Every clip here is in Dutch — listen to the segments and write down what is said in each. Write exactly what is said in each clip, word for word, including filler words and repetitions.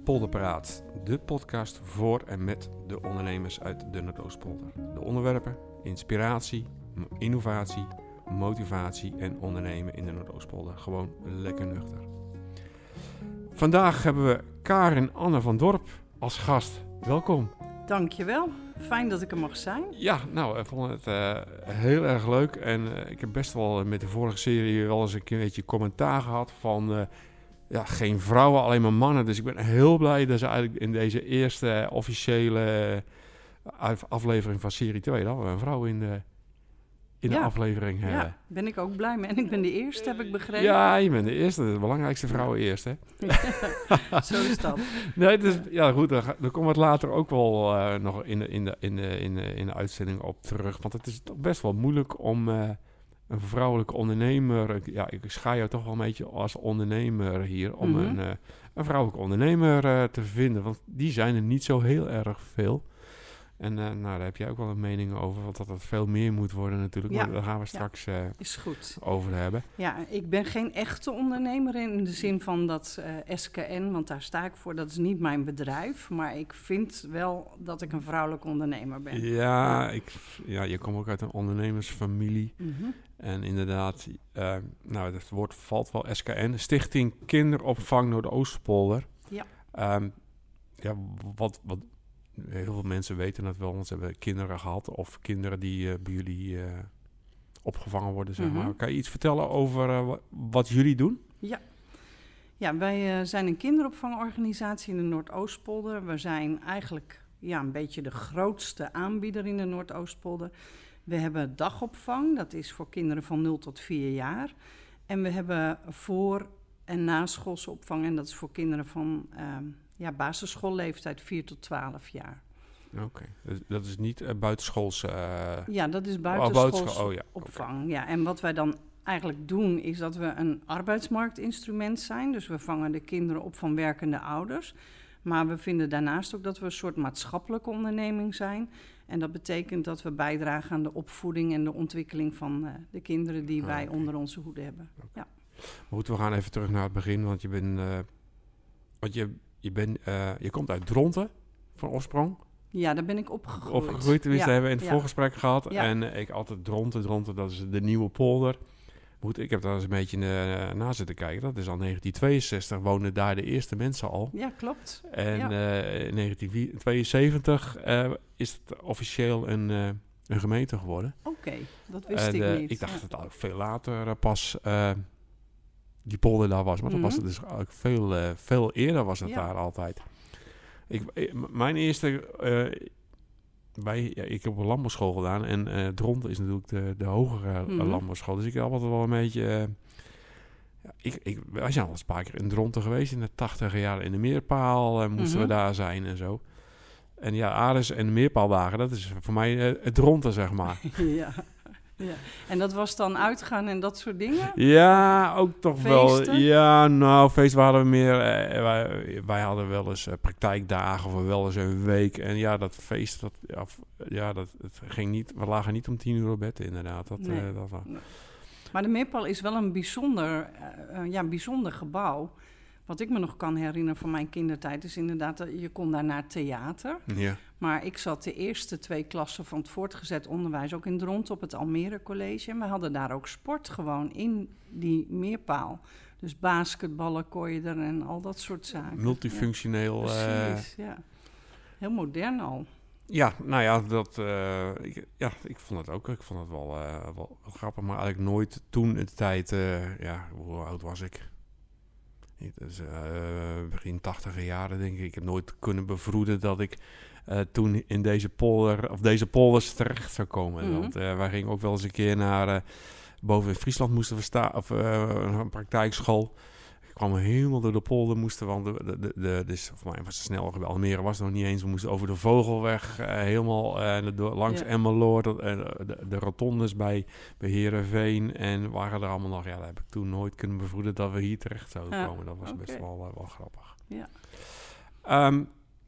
Polderpraat, de podcast voor en met de ondernemers uit de Noordoostpolder. De onderwerpen, inspiratie, innovatie, motivatie en ondernemen in de Noordoostpolder. Gewoon lekker nuchter. Vandaag hebben we Karin Anne van Dorp als gast. Welkom. Dankjewel. Fijn dat ik er mag zijn. Ja, nou, ik vond het uh, heel erg leuk. En uh, ik heb best wel met de vorige serie wel eens een beetje commentaar gehad van... Uh, ja, geen vrouwen, alleen maar mannen. Dus ik ben heel blij dat ze eigenlijk in deze eerste uh, officiële uh, aflevering van serie twee... dat we een vrouw in de, in ja. de aflevering hebben. Ja, ben ik ook blij mee. En ik ben de eerste, heb ik begrepen. Ja, je bent de eerste. De belangrijkste vrouwen eerst, hè? Ja, zo is dat. Nee, dus, ja, goed. Daar, daar komen we het later ook wel uh, nog in de, in, de, in, de, in, de, in de uitzending op terug. Want het is toch best wel moeilijk om... Uh, een vrouwelijke ondernemer, ja, ik schaai jou toch wel een beetje als ondernemer hier, om mm-hmm. een, uh, een vrouwelijke ondernemer uh, te vinden, want die zijn er niet zo heel erg veel. En uh, nou, daar heb jij ook wel een mening over, want dat het veel meer moet worden natuurlijk, ja. maar daar gaan we straks uh, is goed. over hebben. Ja, ik ben geen echte ondernemer in de zin van dat uh, S K N, want daar sta ik voor, dat is niet mijn bedrijf, maar ik vind wel dat ik een vrouwelijke ondernemer ben. Ja, ja. Ik, ja je komt ook uit een ondernemersfamilie. Mm-hmm. En inderdaad, uh, nou, het woord valt wel S K N, Stichting Kinderopvang Noordoostpolder. Ja. Um, ja, wat, wat, heel veel mensen weten dat wel, want ze hebben kinderen gehad of kinderen die uh, bij jullie uh, opgevangen worden, zeg mm-hmm. maar. Kan je iets vertellen over uh, wat jullie doen? Ja. Ja, wij uh, zijn een kinderopvangorganisatie in de Noordoostpolder. We zijn eigenlijk ja, een beetje de grootste aanbieder in de Noordoostpolder. We hebben dagopvang, dat is voor kinderen van nul tot vier jaar. En we hebben voor- en naschoolse opvang, en dat is voor kinderen van uh, ja, basisschoolleeftijd vier tot twaalf jaar. Oké, okay. dus dat is niet uh, buitenschoolse... Uh... Ja, dat is buitenschoolse oh, buitenscho- oh, ja. opvang. Okay. Ja. En wat wij dan eigenlijk doen, is dat we een arbeidsmarktinstrument zijn. Dus we vangen de kinderen op van werkende ouders. Maar we vinden daarnaast ook dat we een soort maatschappelijke onderneming zijn. En dat betekent dat we bijdragen aan de opvoeding en de ontwikkeling van uh, de kinderen die wij okay. onder onze hoede hebben. Okay. Ja. Goed, we gaan even terug naar het begin, want je bent, uh, want je, je, bent, uh, je komt uit Dronten van oorsprong. Ja, daar ben ik opgegroeid. Opgegroeid, tenminste, ja. hebben we in het ja. voorgesprek gehad. Ja. En uh, ik altijd Dronten, Dronten, dat is de nieuwe polder. Goed, ik heb daar eens een beetje uh, na zitten kijken. Dat is al negentien tweeënzestig, woonden daar de eerste mensen al. Ja, klopt. En ja. uh, in negentien tweeënzeventig uh, is het officieel een, uh, een gemeente geworden. Oké, okay, dat wist en, ik uh, niet. Ik dacht ja. dat het eigenlijk veel later uh, pas uh, die polder daar was. Maar mm-hmm. dan was het dus eigenlijk veel, uh, veel eerder was het ja. daar altijd. Ik, ik, mijn eerste... Uh, Bij, ja, ik heb op een landbouwschool gedaan en uh, Dronten is natuurlijk de, de hogere mm-hmm. uh, landbouwschool. Dus ik heb altijd wel een beetje... Uh, ja, ik, ik, wij zijn al eens een paar keer in Dronten geweest in de tachtiger jaren in de Meerpaal. Uh, moesten mm-hmm. we daar zijn en zo. En ja, Ares en de Meerpaaldagen, dat is voor mij uh, het Dronten, zeg maar. Ja. Ja. En dat was dan uitgaan en dat soort dingen? Ja, ook toch feesten? wel. Ja, nou, feesten hadden we meer. Eh, wij, wij hadden wel eens uh, praktijkdagen of wel eens een week. En ja, dat feest, dat, ja, ja, dat het ging niet. We lagen niet om tien uur op bed, inderdaad. Dat, nee. uh, dat was. Nee. Maar de Meerpaal is wel een bijzonder, uh, ja, een bijzonder gebouw. Wat ik me nog kan herinneren van mijn kindertijd is inderdaad, uh, je kon daar naar theater. Ja. Maar ik zat de eerste twee klassen van het voortgezet onderwijs ook in Dronten op het Almere College. En we hadden daar ook sport gewoon in die Meerpaal. Dus basketballen kon je er en al dat soort zaken. Multifunctioneel. Ja. Precies, uh... ja. Heel modern al. Ja, nou ja, dat, uh, ik, ja, ik vond het ook. Ik vond het wel, uh, wel, wel grappig, maar eigenlijk nooit toen in de tijd, uh, ja, hoe oud was ik? Dus, uh, begin tachtiger jaren, denk ik. Ik heb nooit kunnen bevroeden dat ik uh, toen in deze polder, of deze polders terecht zou komen. Mm-hmm. Want uh, wij gingen ook wel eens een keer naar, uh, boven in Friesland moesten we staan, of uh, een praktijkschool. Ik kwam helemaal door de polder, moesten, want de, de, de, de, dus voor mij was het snel, bij Almere was het nog niet eens. We moesten over de Vogelweg, uh, helemaal uh, door, langs ja. Emmeloord, uh, de, de rotondes bij, bij Heerenveen. En waren er allemaal nog, ja, daar heb ik toen nooit kunnen bevroeden dat we hier terecht zouden ja. komen. Dat was okay. best wel, uh, wel grappig. Ja. Um,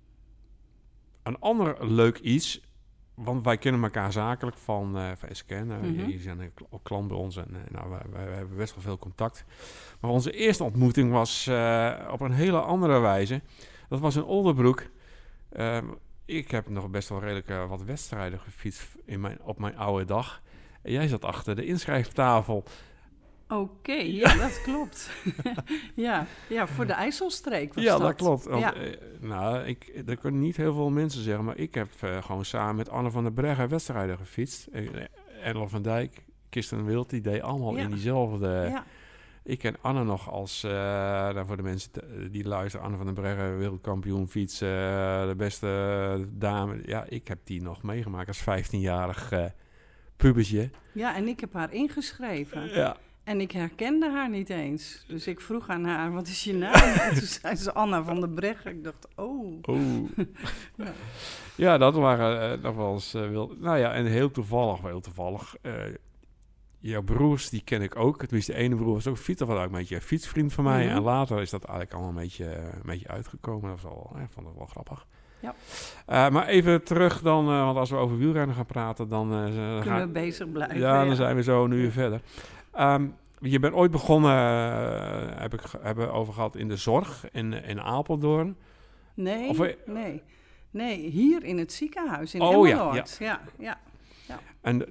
een ander leuk iets, want wij kennen elkaar zakelijk van, uh, van S K N. Uh, mm-hmm. Jullie zijn een klant bij ons en uh, nou, wij, wij, wij hebben best wel veel contact. Maar onze eerste ontmoeting was uh, op een hele andere wijze. Dat was in Oldenbroek. Um, ik heb nog best wel redelijk uh, wat wedstrijden gefietst in mijn, op mijn oude dag. En jij zat achter de inschrijftafel. Oké, okay, ja, dat klopt. ja, ja, voor de IJsselstreek was ja, dat. dat klopt. Want, ja. uh, nou, ik, er kunnen niet heel veel mensen zeggen, maar ik heb uh, gewoon samen met Anne van der Breggen wedstrijden gefietst. Ella van Dijk, Kirsten Wild, die deed allemaal ja. in diezelfde... Ja. Ik ken Anne nog als, uh, nou voor de mensen t- die luisteren, Anne van der Breggen, wereldkampioen fietsen, uh, de beste dame. Ja, ik heb die nog meegemaakt als vijftienjarig uh, pubertje. Ja, en ik heb haar ingeschreven. Ja. En ik herkende haar niet eens. Dus ik vroeg aan haar, wat is je naam? En toen zei ze Anna van der Breggen. Ik dacht, oh. oh. ja. ja, dat waren uh, nog wel eens uh, wil. Nou ja, en heel toevallig, heel toevallig. Uh, jouw broers, die ken ik ook. Tenminste, de ene broer was ook fietser, was ook een beetje een fietsvriend van mij. Mm-hmm. En later is dat eigenlijk allemaal een beetje, een beetje uitgekomen. Dat was al, ja, ik vond het wel grappig. Ja. Uh, maar even terug dan, uh, want als we over wielrennen gaan praten, dan... Uh, Kunnen gaan, we bezig blijven. Ja, dan ja. zijn we zo een uur ja. verder. Um, je bent ooit begonnen, uh, heb ik hebben over gehad, in de zorg in, in Apeldoorn. Nee, of, uh, nee. Nee, hier in het ziekenhuis in oh, Emmeloord. Ja, ja. ja, ja, ja. En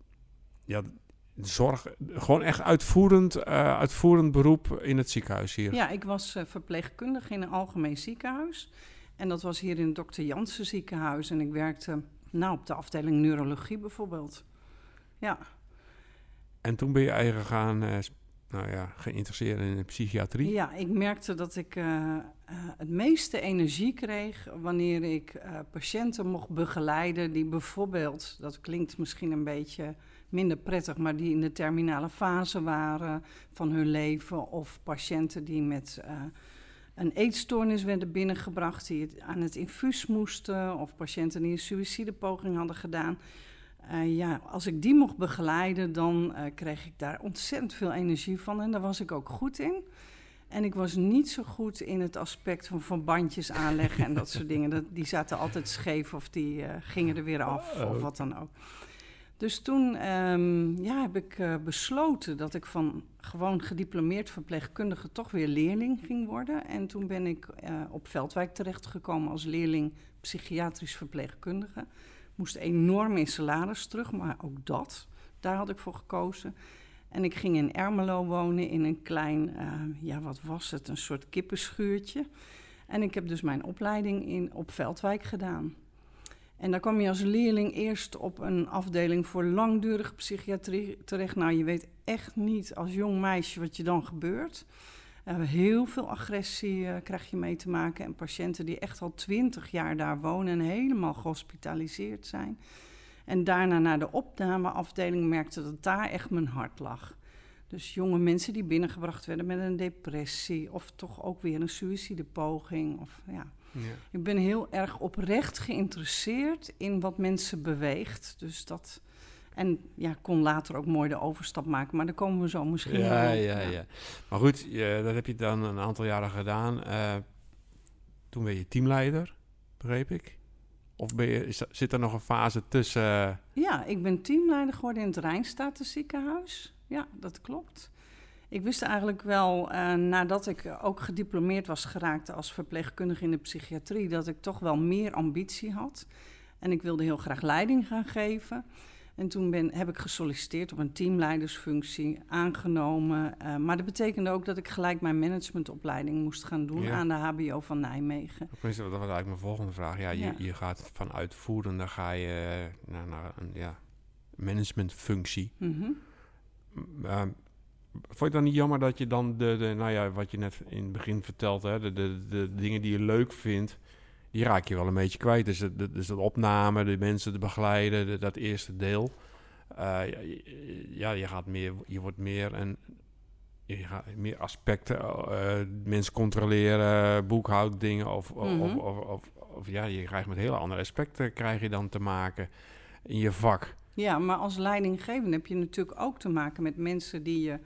ja, zorg, gewoon echt uitvoerend, uh, uitvoerend beroep in het ziekenhuis hier. Ja, ik was uh, verpleegkundige in een algemeen ziekenhuis. En dat was hier in het dokter Jansen ziekenhuis. En ik werkte nou, op de afdeling neurologie bijvoorbeeld. Ja. En toen ben je eigenlijk gaan, uh, nou ja, geïnteresseerd in de psychiatrie? Ja, ik merkte dat ik uh, uh, het meeste energie kreeg wanneer ik uh, patiënten mocht begeleiden die bijvoorbeeld, dat klinkt misschien een beetje minder prettig, maar die in de terminale fase waren van hun leven, of patiënten die met uh, een eetstoornis werden binnengebracht, die het aan het infuus moesten, of patiënten die een suïcidepoging hadden gedaan. Uh, ja, als ik die mocht begeleiden, dan uh, kreeg ik daar ontzettend veel energie van. En daar was ik ook goed in. En ik was niet zo goed in het aspect van verbandjes aanleggen en dat soort dingen. Dat, die zaten altijd scheef of die uh, gingen er weer af of wat dan ook. Dus toen um, ja, heb ik uh, besloten dat ik van gewoon gediplomeerd verpleegkundige toch weer leerling ging worden. En toen ben ik uh, op Veldwijk terechtgekomen als leerling psychiatrisch verpleegkundige. Moest enorm in salaris terug, maar ook dat, daar had ik voor gekozen. En ik ging in Ermelo wonen in een klein, uh, ja wat was het, een soort kippenschuurtje. En ik heb dus mijn opleiding in, op Veldwijk gedaan. En daar kwam je als leerling eerst op een afdeling voor langdurige psychiatrie terecht. Nou, je weet echt niet als jong meisje wat je dan gebeurt. Uh, heel veel agressie uh, krijg je mee te maken. En patiënten die echt al twintig jaar daar wonen en helemaal gehospitaliseerd zijn. En daarna naar de opnameafdeling merkte dat daar echt mijn hart lag. Dus jonge mensen die binnengebracht werden met een depressie of toch ook weer een suïcidepoging. Of, ja. Ja. Ik ben heel erg oprecht geïnteresseerd in wat mensen beweegt. Dus dat... En ja, kon later ook mooi de overstap maken, maar daar komen we zo misschien ja, wel. Ja, ja, ja. Maar goed, je, dat heb je dan een aantal jaren gedaan. Uh, toen ben je teamleider, begreep ik? Of ben je, is, zit er nog een fase tussen? Uh... Ja, ik ben teamleider geworden in het Rijnstatenziekenhuis. Ja, dat klopt. Ik wist eigenlijk wel, uh, nadat ik ook gediplomeerd was geraakt als verpleegkundige in de psychiatrie, dat ik toch wel meer ambitie had. En ik wilde heel graag leiding gaan geven. En toen ben, heb ik gesolliciteerd op een teamleidersfunctie, aangenomen. Uh, maar dat betekende ook dat ik gelijk mijn managementopleiding moest gaan doen ja. aan de H B O van Nijmegen. Dat was eigenlijk mijn volgende vraag. Ja, je, ja. je gaat van uitvoeren, dan ga je naar, naar een ja, managementfunctie. Mm-hmm. Uh, vond je het dan niet jammer dat je dan, de, de, nou ja, wat je net in het begin vertelt, hè, de, de, de dingen die je leuk vindt, die raak je wel een beetje kwijt. Dus de, dus de opname, de mensen te begeleiden, de, dat eerste deel. Uh, ja, je gaat meer, je wordt meer en je gaat meer aspecten, uh, mensen controleren, boekhoudingen of, mm-hmm. of, of, of, of ja, je krijgt met hele andere aspecten krijg je dan te maken in je vak. Ja, maar als leidinggevende heb je natuurlijk ook te maken met mensen die je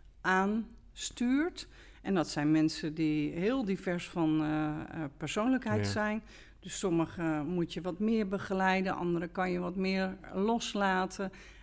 aanstuurt. En dat zijn mensen die heel divers van uh, persoonlijkheid ja. zijn. Dus sommigen moet je wat meer begeleiden, anderen kan je wat meer loslaten.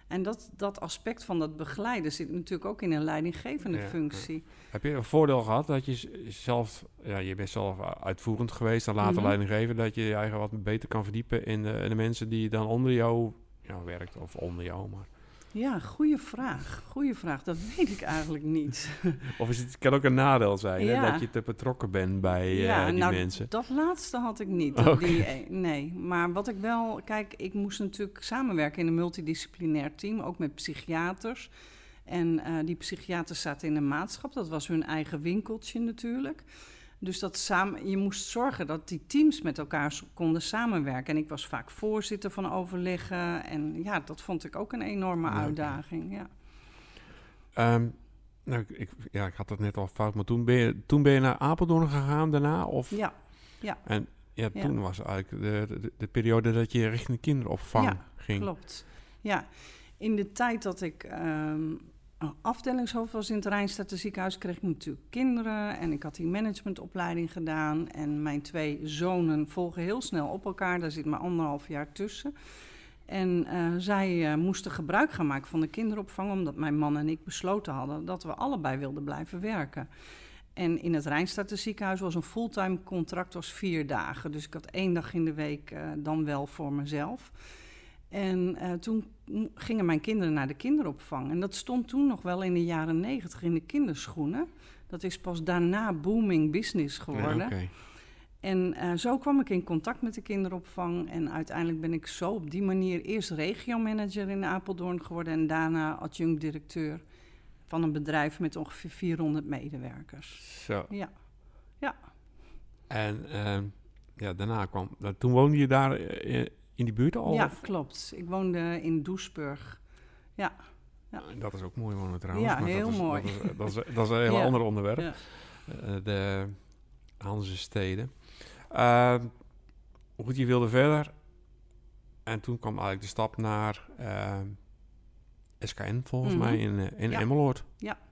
En dat, dat aspect van dat begeleiden zit natuurlijk ook in een leidinggevende Ja, functie. ja. Heb je een voordeel gehad dat je z- zelf, ja, je bent zelf uitvoerend geweest en later Mhm. leidinggever, dat je je eigen wat beter kan verdiepen in de, in de mensen die dan onder jou ja, werkt of onder jou, maar. Ja, goede vraag. Goeie vraag. Dat weet ik eigenlijk niet. Of is het, het kan ook een nadeel zijn, Ja. hè, dat je te betrokken bent bij eh, ja, die nou, mensen. dat laatste had ik niet. Oké. Die, eh, nee, maar wat ik wel... Kijk, ik moest natuurlijk samenwerken in een multidisciplinair team, ook met psychiaters. En eh, die psychiaters zaten in een maatschap. Dat was hun eigen winkeltje natuurlijk. Dus dat samen, je moest zorgen dat die teams met elkaar s- konden samenwerken. En ik was vaak voorzitter van overleggen. En ja, dat vond ik ook een enorme Ja, oké. uitdaging. Ja. Ehm, nou, ik, ik- ja, ik had het net al fout, maar toen ben je, toen ben je naar Apeldoorn gegaan daarna? Of? Ja, En ja, Ja. toen was eigenlijk de, de, de periode dat je richting de kinderopvang Ja, ging. klopt. Ja, in de tijd dat ik ehm, afdelingshoofd was in het Rijnstadter ziekenhuis, kreeg ik natuurlijk kinderen. En ik had die managementopleiding gedaan. En mijn twee zonen volgen heel snel op elkaar. Daar zit maar anderhalf jaar tussen. En eh, zij eh, moesten gebruik gaan maken van de kinderopvang, omdat mijn man en ik besloten hadden dat we allebei wilden blijven werken. En in het Rijnstadter ziekenhuis was een fulltime contract, was vier dagen. Dus ik had één dag in de week eh, dan wel voor mezelf. En eh, toen m- gingen mijn kinderen naar de kinderopvang. En dat stond toen nog wel in de jaren negentig in de kinderschoenen. Dat is pas daarna booming business geworden. Ja, oké. En eh, zo kwam ik in contact met de kinderopvang. En uiteindelijk ben ik zo op die manier eerst regiomanager in Apeldoorn geworden. En daarna adjunct-directeur van een bedrijf met ongeveer vierhonderd medewerkers. Zo. Ja, En ehm, ja, daarna kwam... dat- Toen woonde je daar eh, in die buurt al? ja of? klopt. Ik woonde in Doesburg. Ja, Dat is ook mooi wonen trouwens. Ja, maar heel dat is, mooi. Dat is, dat is, dat is een heel Ja. ander onderwerp. Ja. Eh, de Hanzesteden. Uh, goed, je wilde verder. En toen kwam eigenlijk de stap naar eh, S K N volgens Mhm. mij in, eh, in Ja. Emmeloord.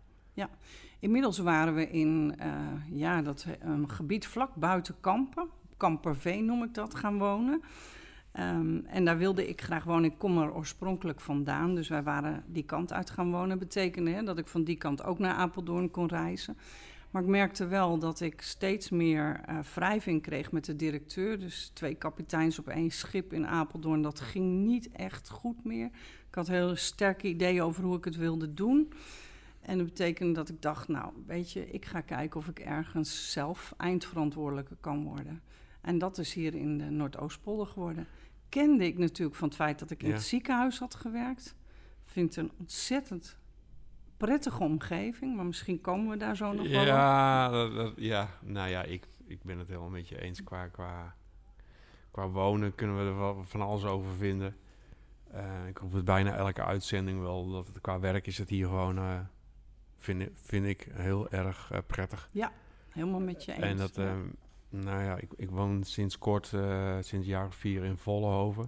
Inmiddels waren we in eh, ja, dat, eh, een gebied vlak buiten Kampen. Kamperveen noem ik dat, gaan wonen. Ehm, en daar wilde ik graag wonen. Ik kom er oorspronkelijk vandaan, dus wij waren die kant uit gaan wonen. Betekende hè, dat ik van die kant ook naar Apeldoorn kon reizen. Maar ik merkte wel dat ik steeds meer uh, wrijving kreeg met de directeur. Dus twee kapiteins op één schip in Apeldoorn. Dat ging niet echt goed meer. Ik had heel sterke ideeën over hoe ik het wilde doen. En dat betekende dat ik dacht, nou, weet je, ik ga kijken of ik ergens zelf eindverantwoordelijke kan worden. En dat is hier in de Noordoostpolder geworden. Kende ik natuurlijk van het feit dat ik in Ja. het ziekenhuis had gewerkt. Vind het een ontzettend prettige omgeving, maar misschien komen we daar zo nog wel op. Ja, dat, dat- ja, nou ja, ik, ik ben het helemaal met je eens. Qua, qua, qua wonen kunnen we er wel van alles over vinden. Eh, ik roep het bijna elke uitzending wel. Dat het, qua werk is het hier gewoon, eh, vind, ik- vind ik, heel erg eh, prettig. Helemaal met je eens. En dat, ja. ehm, nou ja, ik, ik woon sinds kort, eh, sinds een jaar of vier in Vollenhoven.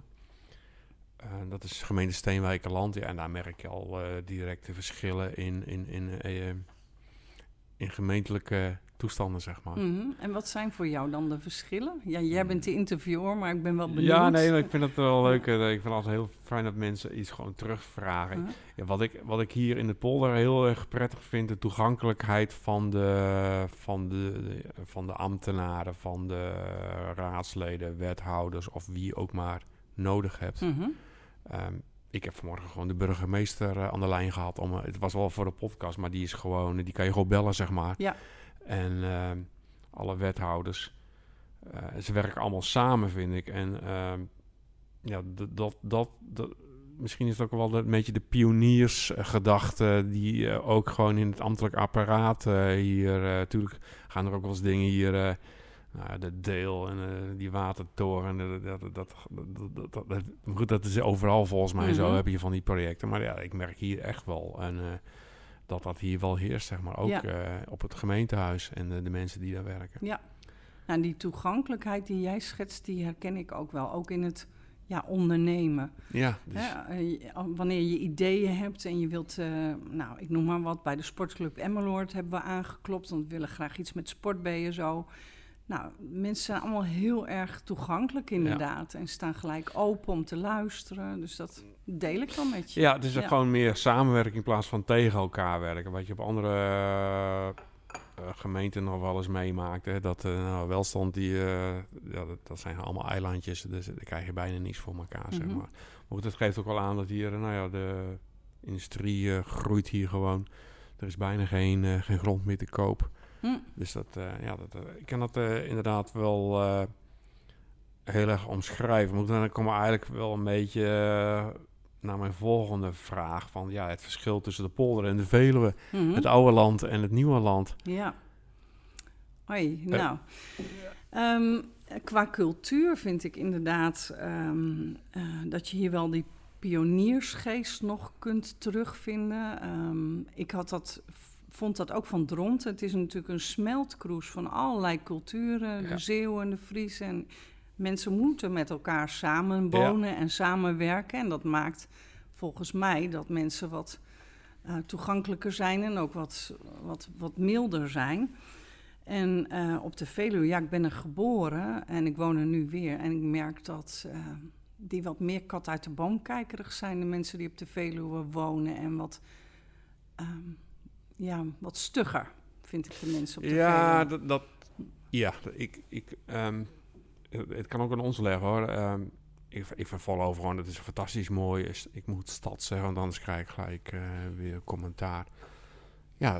Eh, dat is gemeente Steenwijkerland. Ja, en daar merk je al eh, directe verschillen in, in, in, eh, in gemeentelijke toestanden, zeg maar. Mhm. En wat zijn voor jou dan de verschillen? Ja, jij bent de interviewer, maar ik ben wel benieuwd. Ja, nee, maar ik vind het wel leuk. eh, Ik vind het altijd heel fijn dat mensen iets gewoon terugvragen. Uh-huh. Ja, wat, ik, wat ik hier in de polder heel erg prettig vind, de toegankelijkheid van de, van de, de- van de ambtenaren, van de raadsleden, wethouders of wie je ook maar nodig hebt. Mhm. Ehm, ik heb vanmorgen gewoon de burgemeester eh, aan de lijn gehad. Om, eh, het was wel voor de podcast, maar die is gewoon, die kan je gewoon bellen, zeg maar. Ja. En ehm, alle wethouders, eh, ze werken allemaal samen, vind ik. En ehm, ja, d- dat, dat, dat, misschien is het ook wel een beetje de pioniersgedachte die eh, ook gewoon in het ambtelijk apparaat eh, hier, natuurlijk gaan er ook wel eens dingen hier, eh, nou, ja, de deel en eh, die watertoren, dat, dat, dat, dat, dat, dat, dat- goed, dat is overal volgens mij zo, Mhm. heb je van die projecten. Maar ja, ik merk hier echt wel en, eh, dat dat hier wel heerst, zeg maar, ook Ja. eh, op het gemeentehuis en de, de mensen die daar werken. Ja. Nou, die toegankelijkheid die jij schetst, die herken ik ook wel. Ook in het ja, ondernemen. Ja, dus, Hè, eh, je- wanneer je ideeën hebt en je wilt, eh, nou, ik noem maar wat, bij de sportclub Emmeloord hebben we aangeklopt, want we willen graag iets met sport B S O. Nou, mensen zijn allemaal heel erg toegankelijk inderdaad. Ja. En staan gelijk open om te luisteren. Dus dat deel ik dan met je. Ja, het is er ja. gewoon meer samenwerking in plaats van tegen elkaar werken. Wat je op andere uh, uh, gemeenten nog wel eens meemaakt. Hè? Dat uh, nou, welstand, die, uh, ja, dat, dat zijn allemaal eilandjes. Dus daar krijg je bijna niets voor elkaar, mm-hmm. zeg maar. Maar dat geeft ook wel aan dat hier, nou ja, de industrie uh, groeit hier gewoon. Er is bijna geen, uh, geen grond meer te koop. Hm. Dus dat, uh, ja, dat, uh, ik kan dat uh, inderdaad wel uh, heel erg omschrijven. Maar dan komen we eigenlijk wel een beetje uh, naar mijn volgende vraag. Van ja, het verschil tussen de polder en de Veluwe. Mm-hmm. Het oude land en het nieuwe land. Ja. Hoi, uh, nou. Um, qua cultuur vind ik inderdaad um, uh, dat je hier wel die pioniersgeest nog kunt terugvinden. Um, ik had dat... vond dat ook van Dronten. Het is natuurlijk een smeltkroes van allerlei culturen. Ja. De Zeeuwen, de Friesen. En mensen moeten met elkaar samen wonen ja. en samenwerken. En dat maakt volgens mij dat mensen wat uh, toegankelijker zijn en ook wat, wat, wat milder zijn. En uh, op de Veluwe, ja, ik ben er geboren en ik woon er nu weer. En ik merk dat uh, die wat meer kat uit de boom kijkerig zijn. De mensen die op de Veluwe wonen en wat... Um, Ja, wat stugger, vind ik de mensen op de Ja, dat, dat, ja ik, ik, um, het kan ook aan ons leggen, hoor. Um, ik, ik vind Vollenhoven gewoon, het is fantastisch mooi. Ik moet stad zeggen, want anders krijg ik gelijk uh, weer commentaar. Ja,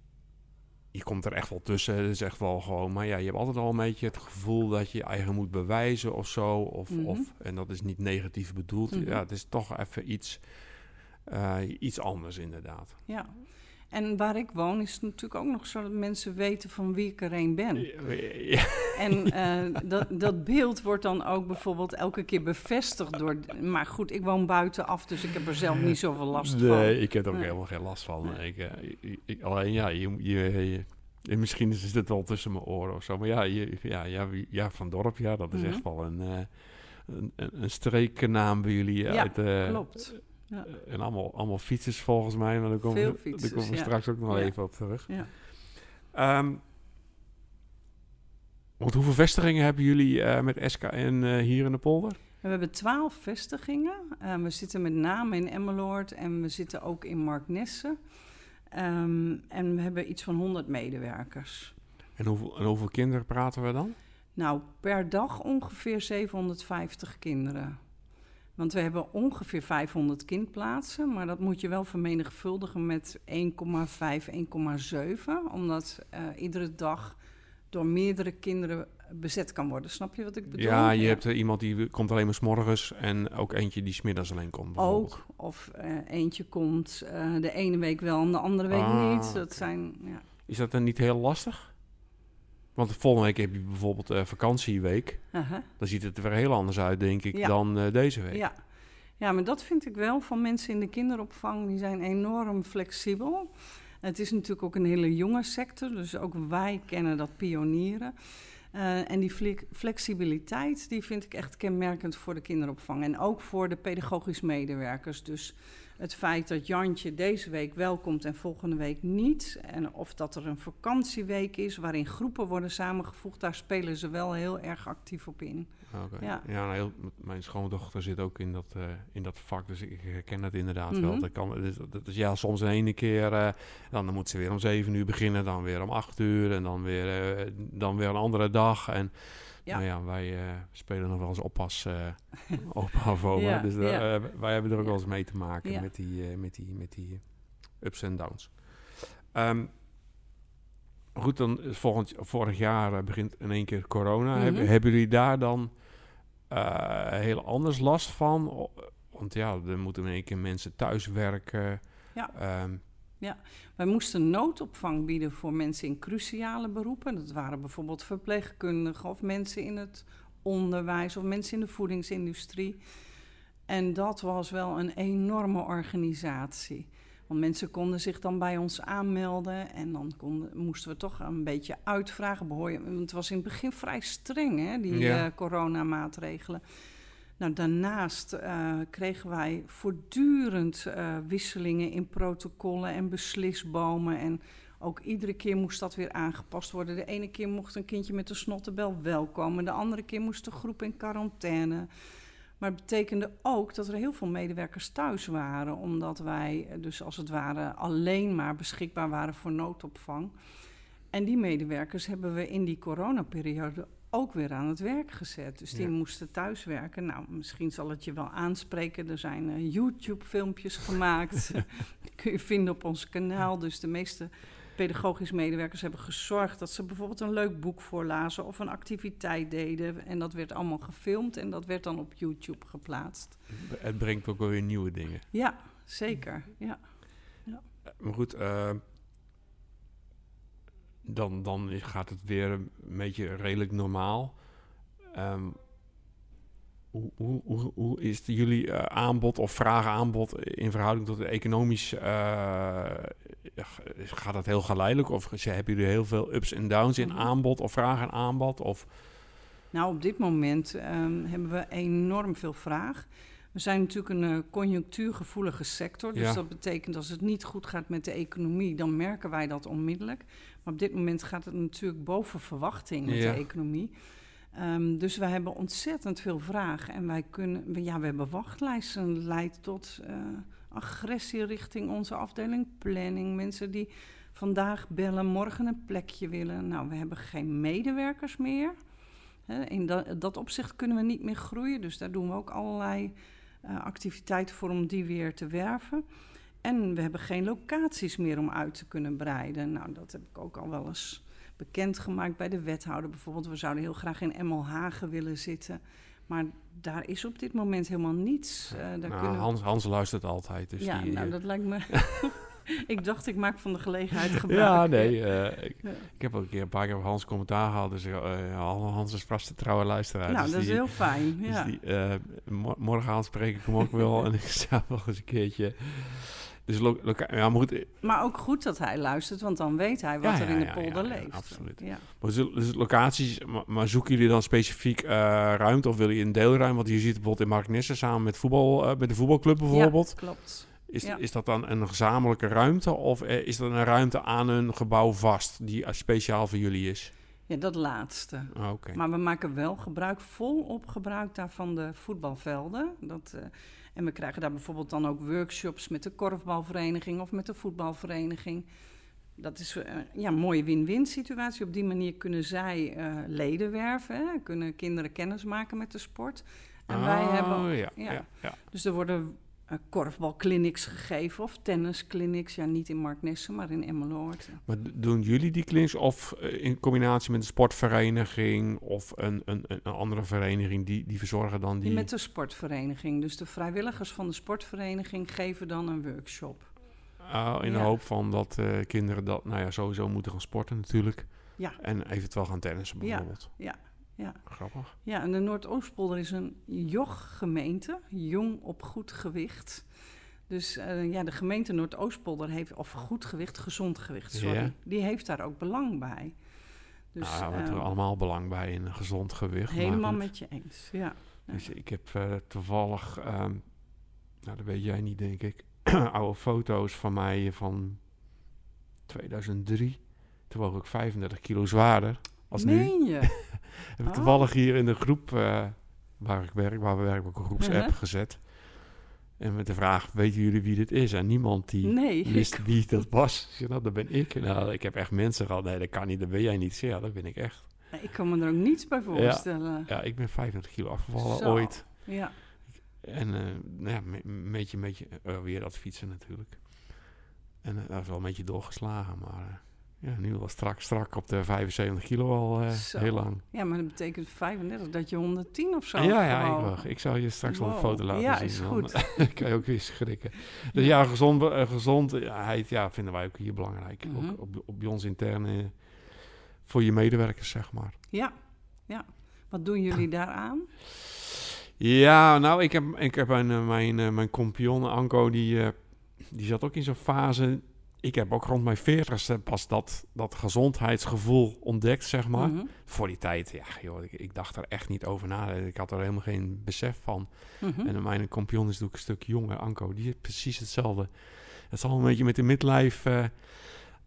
je komt er echt wel tussen, het is echt wel gewoon... Maar ja, je hebt altijd al een beetje het gevoel dat je je eigen moet bewijzen of zo. Of, mm-hmm. of, en dat is niet negatief bedoeld. Mm-hmm. Ja, het is toch even iets, uh, iets anders inderdaad. Ja. En waar ik woon is het natuurlijk ook nog zo dat mensen weten van wie ik er een ben. Ja. En uh, dat, dat beeld wordt dan ook bijvoorbeeld elke keer bevestigd door... Maar goed, ik woon buitenaf, dus ik heb er zelf niet zoveel last nee, van. Nee, ik heb er ook nee. helemaal geen last van. Nee. Ik, uh, ik, alleen ja, je, je, je, misschien is het wel tussen mijn oren of zo. Maar ja, je, ja, ja, ja Van Dorp, ja, dat is mm-hmm. echt wel een, uh, een, een streeknaam bij jullie. Ja, uit, uh, klopt. Ja. En allemaal, allemaal fietsers volgens mij, maar daar komen, Veel fietsers, daar komen we ja. straks ook nog ja. even op terug. Ja. Um, want hoeveel vestigingen hebben jullie uh, met S K N uh, hier in de polder? We hebben twaalf vestigingen. Uh, we zitten met name in Emmeloord en we zitten ook in Marknesse. Um, en we hebben iets van honderd medewerkers. En hoeveel, en hoeveel kinderen praten we dan? Nou, per dag ongeveer zevenhonderdvijftig kinderen. Want we hebben ongeveer vijfhonderd kindplaatsen, maar dat moet je wel vermenigvuldigen met één komma vijf, één komma zeven, omdat uh, iedere dag door meerdere kinderen bezet kan worden. Snap je wat ik bedoel? Ja, je ja. hebt uh, iemand die komt alleen maar 's morgens en ook eentje die 's middags alleen komt. Ook, of uh, eentje komt uh, de ene week wel en de andere week ah, niet. Dat zijn, ja. Is dat dan niet heel lastig? Want de volgende week heb je bijvoorbeeld uh, vakantieweek. Uh-huh. Dan ziet het er weer heel anders uit, denk ik, ja. dan uh, deze week. Ja. ja, maar dat vind ik wel van mensen in de kinderopvang. Die zijn enorm flexibel. Het is natuurlijk ook een hele jonge sector. Dus ook wij kennen dat pionieren. Uh, en die fle- flexibiliteit, die vind ik echt kenmerkend voor de kinderopvang. En ook voor de pedagogisch medewerkers. Dus het feit dat Jantje deze week wel komt en volgende week niet. En of dat er een vakantieweek is waarin groepen worden samengevoegd. Daar spelen ze wel heel erg actief op in. Okay. Ja, ja nou, heel, mijn schoondochter zit ook in dat, uh, in dat vak. Dus ik herken dat inderdaad mm-hmm. wel. Dat, kan, dus, dat is ja, soms een ene keer. Uh, dan, dan moet ze weer om zeven uur beginnen. Dan weer om acht uur. En dan weer, uh, dan weer een andere dag. En ja. Nou ja, wij uh, spelen nog wel eens oppas uh, opa of oma. Ja, dus uh, ja. uh, wij hebben er ook ja. wel eens mee te maken ja. met, die, uh, met, die, met die ups en downs. Um, goed, dan volgend, vorig jaar uh, begint in één keer corona. Mm-hmm. Heb, hebben jullie daar dan uh, heel anders last van? Want ja, er moeten in één keer mensen thuis werken. Ja. Um, Ja, wij moesten noodopvang bieden voor mensen in cruciale beroepen. Dat waren bijvoorbeeld verpleegkundigen of mensen in het onderwijs of mensen in de voedingsindustrie. En dat was wel een enorme organisatie. Want mensen konden zich dan bij ons aanmelden en dan konden, moesten we toch een beetje uitvragen. Behoor je, want het was in het begin vrij streng, hè, die ja. uh, coronamaatregelen. Nou, daarnaast uh, kregen wij voortdurend uh, wisselingen in protocollen en beslisbomen. En Ook iedere keer moest dat weer aangepast worden. De ene keer mocht een kindje met een snottenbel wel komen. De andere keer moest de groep in quarantaine. Maar het betekende ook dat er heel veel medewerkers thuis waren. Omdat wij dus als het ware alleen maar beschikbaar waren voor noodopvang. En die medewerkers hebben we in die coronaperiode ook weer aan het werk gezet. Dus die ja. moesten thuis werken. Nou, misschien zal het je wel aanspreken. Er zijn uh, YouTube-filmpjes gemaakt. Die kun je vinden op ons kanaal. Dus de meeste pedagogisch medewerkers hebben gezorgd dat ze bijvoorbeeld een leuk boek voorlazen of een activiteit deden. En dat werd allemaal gefilmd en dat werd dan op YouTube geplaatst. Het brengt ook wel weer nieuwe dingen. Ja, zeker. Ja. Ja. Maar goed, uh, dan, dan gaat het weer een beetje redelijk normaal. Um, Hoe, hoe, hoe, hoe is de, jullie uh, aanbod of vraagaanbod in verhouding tot het economisch? Uh, gaat dat heel geleidelijk? Of hebben jullie heel veel ups en downs in aanbod of vraag en aanbod? Of? Nou, op dit moment um, hebben we enorm veel vraag. We zijn natuurlijk een uh, conjunctuurgevoelige sector. Dus ja. dat betekent als het niet goed gaat met de economie, dan merken wij dat onmiddellijk. Maar op dit moment gaat het natuurlijk boven verwachting met ja. de economie. Um, dus wij hebben ontzettend veel vraag en wij kunnen, we, ja, we hebben wachtlijsten. Dat leidt tot uh, agressie richting onze afdeling planning. Mensen die vandaag bellen, morgen een plekje willen. Nou, we hebben geen medewerkers meer. He, in dat, dat opzicht kunnen we niet meer groeien. Dus daar doen we ook allerlei uh, activiteiten voor om die weer te werven. En we hebben geen locaties meer om uit te kunnen breiden. Nou, dat heb ik ook al wel eens bekendgemaakt bij de wethouder bijvoorbeeld. We zouden heel graag in Emmelhagen willen zitten. Maar daar is op dit moment helemaal niets. Uh, daar nou, kunnen... Hans, Hans luistert altijd. Dus ja, die, nou uh... dat lijkt me... ik dacht, ik maak van de gelegenheid gebruik. Ja, nee. Uh, ik, ja. ik heb ook een keer een paar keer op Hans commentaar gehad. Dus uh, Hans is vast de trouwe luisteraar. Nou, dus dat die, is heel fijn. Dus ja. die, uh, mo- morgen aanspreek ik hem ook wel. En ik zou nog eens een keertje... Dus lo- loca- ja, maar, goed. maar ook goed dat hij luistert, want dan weet hij wat ja, er in de ja, polder ja, ja, leeft. Absoluut. Ja. Maar dus, dus locaties, maar, maar zoeken jullie dan specifiek uh, ruimte of wil je een deelruimte? Want je ziet bijvoorbeeld in Marknesse samen met, voetbal, uh, met de voetbalclub bijvoorbeeld. Ja, klopt. Is, ja. is dat dan een gezamenlijke ruimte of uh, is dat een ruimte aan een gebouw vast die uh, speciaal voor jullie is? Ja, dat laatste. Oh, okay. Maar we maken wel gebruik, volop gebruik daarvan de voetbalvelden. Dat... Uh, En we krijgen daar bijvoorbeeld dan ook workshops met de korfbalvereniging of met de voetbalvereniging. Dat is uh, ja, een mooie win-win situatie. Op die manier kunnen zij uh, leden werven, hè? Kunnen kinderen kennis maken met de sport. En oh, wij hebben, ja, ja. Ja, ja. Dus er worden uh, korfbalclinics gegeven of tennisclinics. Ja, niet in Marknesse, maar in Emmeloord. Maar d- doen jullie die clinics of uh, in combinatie met een sportvereniging of een, een, een andere vereniging die, die verzorgen dan die... Met de sportvereniging. Dus de vrijwilligers van de sportvereniging geven dan een workshop. Uh, in ja. de hoop van dat uh, kinderen dat, nou ja, sowieso moeten gaan sporten natuurlijk. Ja. En eventueel gaan tennissen bijvoorbeeld. Ja, ja. Ja. Grappig. Ja, en de Noordoostpolder is een joch-gemeente, jong op goed gewicht. Dus uh, ja, de gemeente Noordoostpolder heeft, of goed gewicht, gezond gewicht, sorry, yeah. die heeft daar ook belang bij. Dus, nou, we hebben uh, er allemaal belang bij in een gezond gewicht. Helemaal met je eens, ja. Dus ja. ik heb uh, toevallig, um, nou dat weet jij niet denk ik, oude foto's van mij van tweeduizend drie. Toen woog ik vijfendertig kilo zwaarder als Meen nu. je? Heb ik toevallig hier in de groep uh, waar ik werk, waar we werken, ook een groepsapp uh-huh. gezet. En met de vraag, weten jullie wie dit is? En niemand die nee, wist ik... wie dat was. Ik zei, nou, dat ben ik. Nou, ik heb echt mensen gehad, nee, dat kan niet, dat ben jij niet. Ik zei, ja, dat ben ik echt. Ik kan me er ook niets bij voorstellen. Ja, ja ik ben vijfendertig kilo afgevallen Zo. ooit. Ja. En uh, nou ja, een beetje, een beetje uh, weer dat fietsen natuurlijk. En uh, dat is wel een beetje doorgeslagen, maar... Uh, Ja, nu al strak, strak op de vijfenzeventig kilo al uh, heel lang. Ja, maar dat betekent vijfendertig dat je honderdtien of zo... Ja, ja, ik, wacht. ik zal je straks wow. wel een foto laten ja, zien. Ja, is goed. Dan kan je ook weer schrikken. Dus ja, gezond, uh, gezondheid ja, vinden wij ook hier belangrijk. Mm-hmm. Ook op, op bij ons interne, voor je medewerkers, zeg maar. Ja, ja. Wat doen jullie daaraan? Ja, nou, ik heb, ik heb een, uh, mijn, uh, mijn compagnon Anko, die, uh, die zat ook in zo'n fase... Ik heb ook rond mijn veertigste pas dat, dat gezondheidsgevoel ontdekt, zeg maar. Mm-hmm. Voor die tijd, ja, joh, ik, ik dacht er echt niet over na. Ik had er helemaal geen besef van. Mm-hmm. En mijn compagnon is natuurlijk een stuk jonger, Anko. Die is precies hetzelfde. Het zal een beetje met de midlife uh,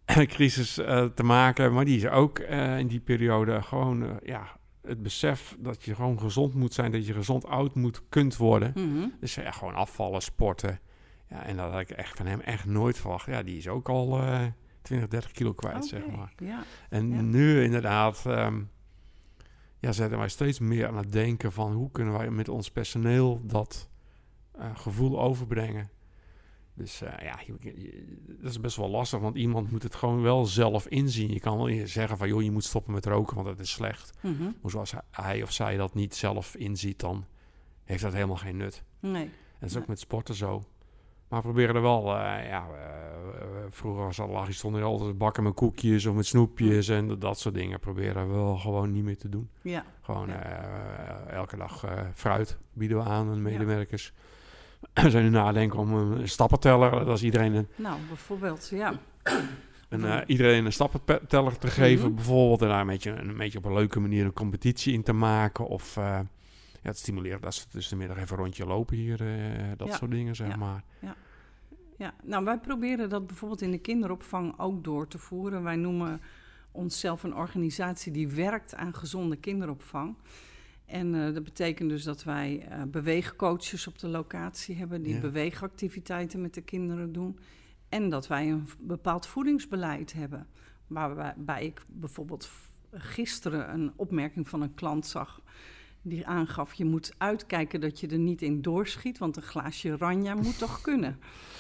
crisis uh, te maken. Maar die is ook uh, in die periode gewoon... Uh, ja, het besef dat je gewoon gezond moet zijn, dat je gezond oud moet, kunt worden. Mm-hmm. Dus ja, gewoon afvallen, sporten. Ja, en dat had ik echt van hem echt nooit verwacht. Ja, die is ook al uh, twintig, dertig kilo kwijt, okay, zeg maar. Ja, en ja. nu inderdaad, um, ja, zetten wij steeds meer aan het denken van hoe kunnen wij met ons personeel dat uh, gevoel overbrengen. Dus uh, ja, je, je, dat is best wel lastig, want iemand moet het gewoon wel zelf inzien. Je kan wel zeggen van, joh, je moet stoppen met roken, want dat is slecht. Mm-hmm. Maar zoals hij of zij dat niet zelf inziet, dan heeft dat helemaal geen nut. Nee. En dat is nee. ook met sporten zo. Maar we proberen er wel, uh, ja, uh, uh, vroeger was al je stond er altijd bakken met koekjes of met snoepjes mm. en dat, dat soort dingen proberen we wel gewoon niet meer te doen. Ja. Gewoon ja. Uh, elke dag uh, fruit bieden we aan aan medewerkers. Ja. We zijn nu nadenken om een stappenteller, dat is iedereen een... Nou, bijvoorbeeld, ja. En, uh, iedereen een stappenteller te geven, mm-hmm. bijvoorbeeld. En daar een beetje, een beetje op een leuke manier een competitie in te maken. Of uh, ja, het stimuleren dat ze dus de middag even een rondje lopen hier. Uh, dat ja. soort dingen, zeg ja. maar. Ja. ja, nou wij proberen dat bijvoorbeeld in de kinderopvang ook door te voeren. Wij noemen onszelf een organisatie die werkt aan gezonde kinderopvang. En uh, dat betekent dus dat wij uh, beweegcoaches op de locatie hebben... die ja. beweegactiviteiten met de kinderen doen... en dat wij een bepaald voedingsbeleid hebben. Waarbij ik bijvoorbeeld gisteren een opmerking van een klant zag... die aangaf, je moet uitkijken dat je er niet in doorschiet... want een glaasje Ranja moet toch kunnen?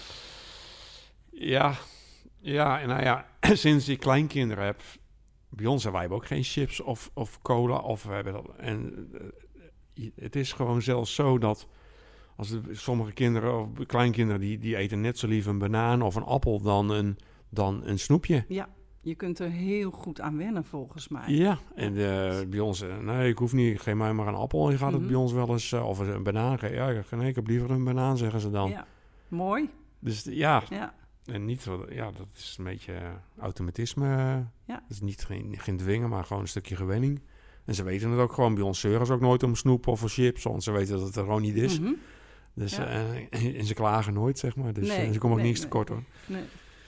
Ja, ja, en nou ja, sinds ik kleinkinderen heb... Bij ons hebben wij ook geen chips of, of cola. Of we hebben dat, en uh, het is gewoon zelfs zo dat als de, sommige kinderen of kleinkinderen die, die eten net zo lief een banaan of een appel dan een, dan een snoepje. Ja, je kunt er heel goed aan wennen volgens mij. Ja, en uh, bij ons, uh, nee, ik hoef niet, geef mij maar een appel. En gaat het mm-hmm. bij ons wel eens, uh, of een banaan geven. Ja, nee, ik heb liever een banaan, zeggen ze dan. Ja, mooi. Dus ja. Ja. En niet, ja, dat is een beetje uh, automatisme. Ja. Dat is niet geen, geen dwingen, maar gewoon een stukje gewenning. En ze weten het ook gewoon. Bij ons zeuren ze ook nooit om snoep of voor chips, want ze weten dat het er gewoon niet is. Mm-hmm. Dus, ja. uh, en ze klagen nooit, zeg maar. Dus nee, uh, ze komen ook nee, niks nee. tekort, hoor. Nee.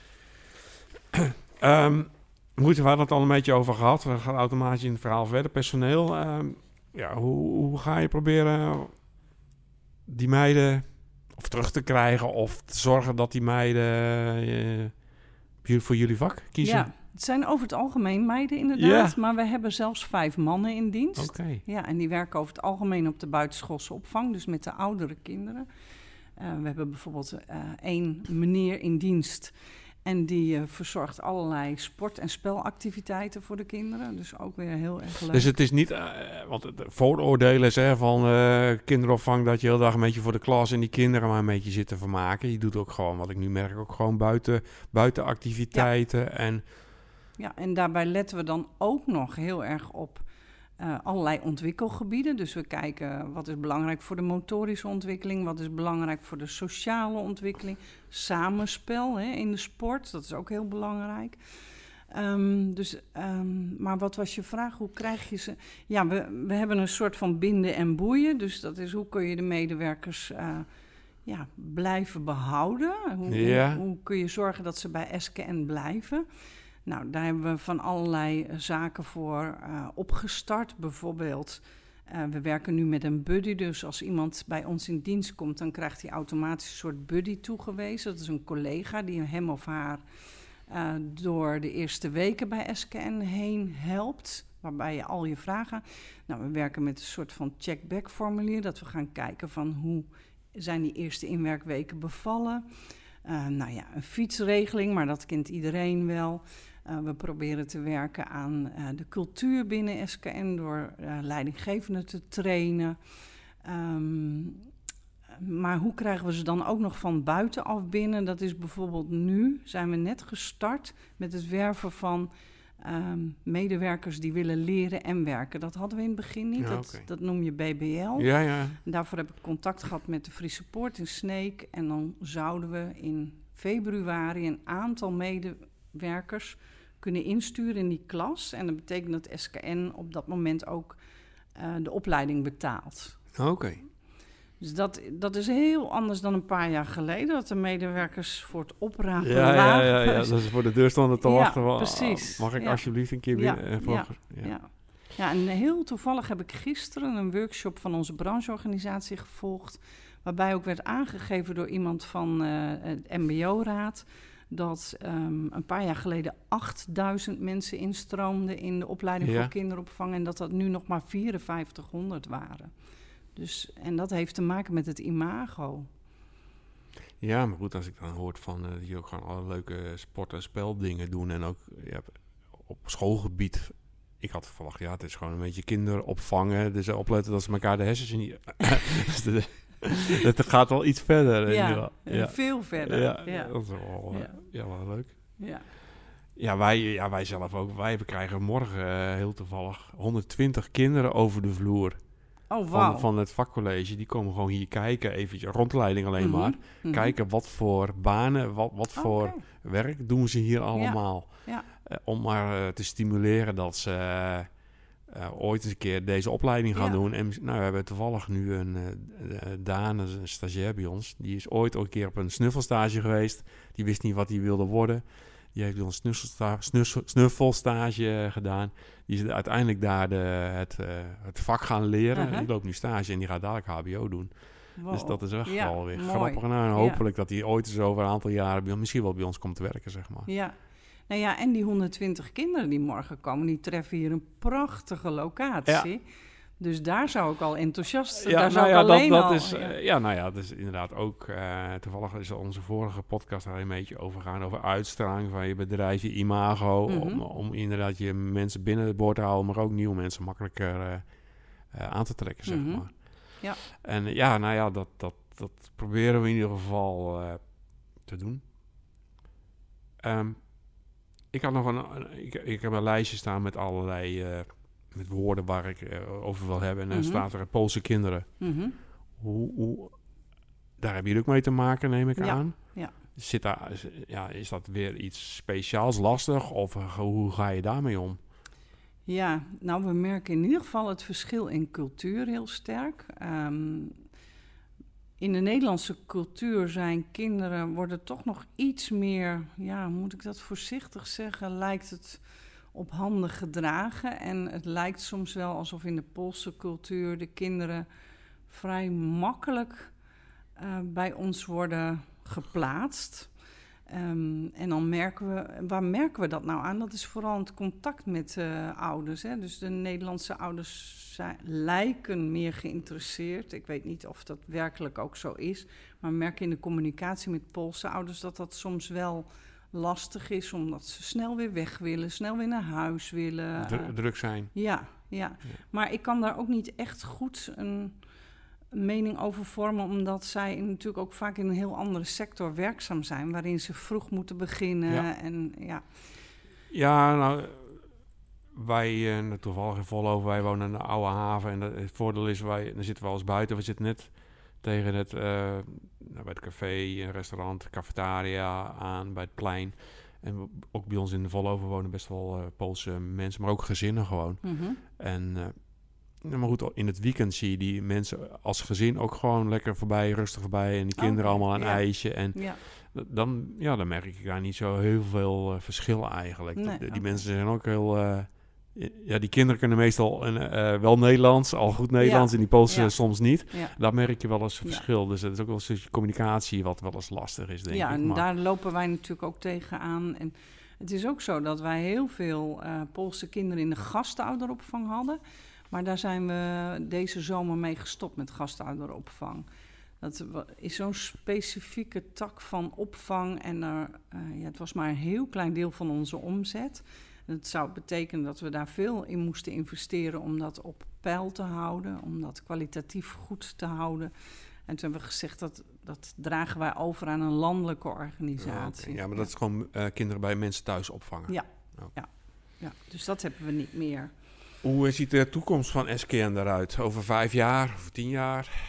um, goed, we hadden het al een beetje over gehad. We gaan automatisch in het verhaal verder. Personeel, um, ja, hoe, hoe ga je proberen die meiden... of terug te krijgen of te zorgen dat die meiden uh, voor jullie vak kiezen? Ja, het zijn over het algemeen meiden inderdaad, ja. maar we hebben zelfs vijf mannen in dienst. Okay. Ja, en die werken over het algemeen op de buitenschoolse opvang, dus met de oudere kinderen. Uh, we hebben bijvoorbeeld uh, één meneer in dienst en die uh, verzorgt allerlei sport- en spelactiviteiten voor de kinderen. Dus ook weer heel erg leuk. Dus het is niet, uh, want de vooroordelen is hè, van uh, kinderopvang dat je heel dag een beetje voor de klas en die kinderen maar een beetje zit te vermaken. Je doet ook gewoon, wat ik nu merk, ook gewoon buiten, buitenactiviteiten. Ja. En... ja, en daarbij letten we dan ook nog heel erg op uh, allerlei ontwikkelgebieden. Dus we kijken wat is belangrijk voor de motorische ontwikkeling, wat is belangrijk voor de sociale ontwikkeling. Samenspel hè, in de sport, dat is ook heel belangrijk. Um, dus, um, maar wat was je vraag? Hoe krijg je ze? Ja, we, we hebben een soort van binden en boeien. Dus dat is hoe kun je de medewerkers uh, ja, blijven behouden? Hoe, ja. hoe, hoe kun je zorgen dat ze bij S K N blijven? Nou, daar hebben we van allerlei uh, zaken voor uh, opgestart. Bijvoorbeeld, uh, we werken nu met een buddy. Dus als iemand bij ons in dienst komt, dan krijgt hij automatisch een soort buddy toegewezen. Dat is een collega die hem of haar uh, door de eerste weken bij S K N heen helpt. Waarbij je al je vragen... Nou, we werken met een soort van check-back formulier. Dat we gaan kijken van hoe zijn die eerste inwerkweken bevallen. Uh, nou ja, een fietsregeling, maar dat kent iedereen wel. Uh, we proberen te werken aan uh, de cultuur binnen S K N door uh, leidinggevenden te trainen. Um, maar hoe krijgen we ze dan ook nog van buitenaf binnen? Dat is bijvoorbeeld nu, zijn we net gestart met het werven van um, medewerkers die willen leren en werken. Dat hadden we in het begin niet, ja, dat, okay. dat noem je B B L. Ja, ja. En daarvoor heb ik contact gehad met de Friese Poort in Sneek. En dan zouden we in februari een aantal medewerkers kunnen insturen in die klas. En dat betekent dat S K N op dat moment ook uh, de opleiding betaalt. Oké. Okay. Dus Dus dat, dat is heel anders dan een paar jaar geleden, dat de medewerkers voor het oprapen Ja, ja, lagen. ja, ja, dat is voor de deur stonden te Ja, wachten. van, precies. ah, mag ik Ja. alsjeblieft een keer Ja, binnen? en ja, volgens- Ja. ja. Ja, en heel toevallig heb ik gisteren een workshop van onze brancheorganisatie gevolgd, waarbij ook werd aangegeven door iemand van uh, het M B O-raad dat um, een paar jaar geleden achtduizend mensen instroomden in de opleiding Ja. voor kinderopvang en dat dat nu nog maar vierenvijftighonderd waren. Dus, en dat heeft te maken met het imago. Ja, maar goed, als ik dan hoort van uh, dat je ook gewoon alle leuke sport- en speldingen doen en ook ja, op schoolgebied. Ik had verwacht, ja, het is gewoon een beetje kinderopvangen. Dus opletten dat ze elkaar de hersens niet... dus de, het gaat wel iets verder. Ja, ja. veel verder. Ja, Ja, dat is wel, ja. Ja, wel leuk. Ja. Ja, wij, ja, wij zelf ook. Wij krijgen morgen uh, heel toevallig honderdtwintig kinderen over de vloer. Oh, Van, wow. van het vakcollege. Die komen gewoon hier kijken, eventjes rondleiding alleen Mhm, maar. mhm. Kijken wat voor banen, wat, wat voor Oké. werk doen ze hier allemaal. Ja. Uh, om maar uh, te stimuleren dat ze uh, uh, ooit eens een keer deze opleiding gaan Ja. doen. En nou, we hebben toevallig nu een uh, uh, Daan, dat is een stagiair bij ons. Die is ooit ook een keer op een snuffelstage geweest. Die wist niet wat hij wilde worden. Die heeft een snuffelsta- snuffel- snuffelstage gedaan. Die is uiteindelijk daar de, het, uh, het vak gaan leren. Uh-huh. Die loopt nu stage en die gaat dadelijk H B O doen. Wow. Dus dat is echt Ja, wel weer mooi. grappig. Nou, en hopelijk dat hij ooit eens over een aantal jaren bij, misschien wel bij ons komt te werken, zeg maar. Ja. Nou ja, en die honderdtwintig kinderen die morgen komen, die treffen hier een prachtige locatie. Ja. Dus daar zou ik al enthousiast zijn. Ja, daar nou zou ja, ik dat, alleen dat al... is, ja. uh, ja, nou ja, dat is inderdaad ook... Uh, toevallig is onze vorige podcast daar een beetje over gaan. Over uitstraling van je bedrijf, je imago. Mhm. Om, om inderdaad je mensen binnen het boord te houden, maar ook nieuwe mensen makkelijker uh, uh, aan te trekken, zeg Mhm. maar. Ja. En uh, ja, nou ja, dat, dat, dat proberen we in ieder geval uh, te doen. Um, ik had nog een... Ik, ik heb een lijstje staan met allerlei... Uh, met woorden waar ik uh, over wil hebben. En dan Mhm. staat er Poolse kinderen. Mhm. Hoe, hoe, daar hebben jullie ook mee te maken, neem ik Ja, aan. ja. Zit daar, ja, is dat weer iets speciaals, lastig? Of uh, hoe ga je daarmee om? Ja, nou, we merken in ieder geval het verschil in cultuur heel sterk. Um, in de Nederlandse cultuur zijn kinderen, worden toch nog iets meer, ja, hoe moet ik dat voorzichtig zeggen, lijkt het op handen gedragen. En het lijkt soms wel alsof in de Poolse cultuur de kinderen vrij makkelijk uh, bij ons worden geplaatst. Um, en dan merken we, waar merken we dat nou aan? Dat is vooral het contact met uh, ouders. Hè? Dus de Nederlandse ouders zijn, lijken meer geïnteresseerd. Ik weet niet of dat werkelijk ook zo is. Maar we merken in de communicatie met Poolse ouders dat dat soms wel lastig is, omdat ze snel weer weg willen, snel weer naar huis willen. Dru- druk zijn. Ja, ja, ja. Maar ik kan daar ook niet echt goed een, een mening over vormen, omdat zij natuurlijk ook vaak in een heel andere sector werkzaam zijn, waarin ze vroeg moeten beginnen. Ja. En, ja. Ja, nou, wij, uh, toevallig in Volhoven, wij wonen in de Oude Haven. En dat, het voordeel is, wij, dan zitten we al eens buiten. We zitten net tegen het, uh, bij het café, een restaurant, cafetaria aan, bij het plein. En we, ook bij ons in de Volhoven wonen best wel uh, Poolse mensen, maar ook gezinnen gewoon. Mm-hmm. En, uh, nou, maar goed, in het weekend zie je die mensen als gezin ook gewoon lekker voorbij, rustig voorbij. En die kinderen Okay, allemaal een ja. ijsje. En Ja. dan, ja, dan merk ik daar niet zo heel veel uh, verschil eigenlijk. Nee, Dat, die okay. mensen zijn ook heel... Uh, ja, die kinderen kunnen meestal uh, wel Nederlands, al goed Nederlands, Ja. en die Poolse Ja. soms niet. Ja. Daar merk je wel eens een Ja. verschil. Dus dat is ook wel een stukje communicatie wat wel eens lastig is, denk ja, ik. en Maar, daar lopen wij natuurlijk ook tegenaan. En het is ook zo dat wij heel veel uh, Poolse kinderen in de gastouderopvang hadden. Maar daar zijn we deze zomer mee gestopt met gastouderopvang. Dat is zo'n specifieke tak van opvang. En er, uh, ja, het was maar een heel klein deel van onze omzet. Dat zou betekenen dat we daar veel in moesten investeren om dat op peil te houden, om dat kwalitatief goed te houden. En toen hebben we gezegd dat dat dragen wij over aan een landelijke organisatie. ja, okay. ja, maar dat is gewoon uh, kinderen bij mensen thuis opvangen. Ja, oh. ja, ja, dus dat hebben we niet meer. Hoe ziet de toekomst van S K N eruit? Over vijf jaar, over tien jaar?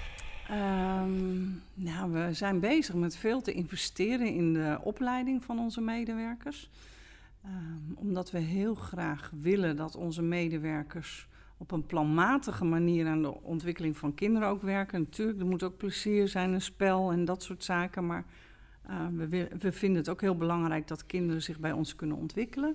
Um, nou, we zijn bezig met veel te investeren in de opleiding van onze medewerkers. Um, omdat we heel graag willen dat onze medewerkers op een planmatige manier aan de ontwikkeling van kinderen ook werken. Natuurlijk, er moet ook plezier zijn, een spel en dat soort zaken. Maar uh, we, wil, we vinden het ook heel belangrijk dat kinderen zich bij ons kunnen ontwikkelen.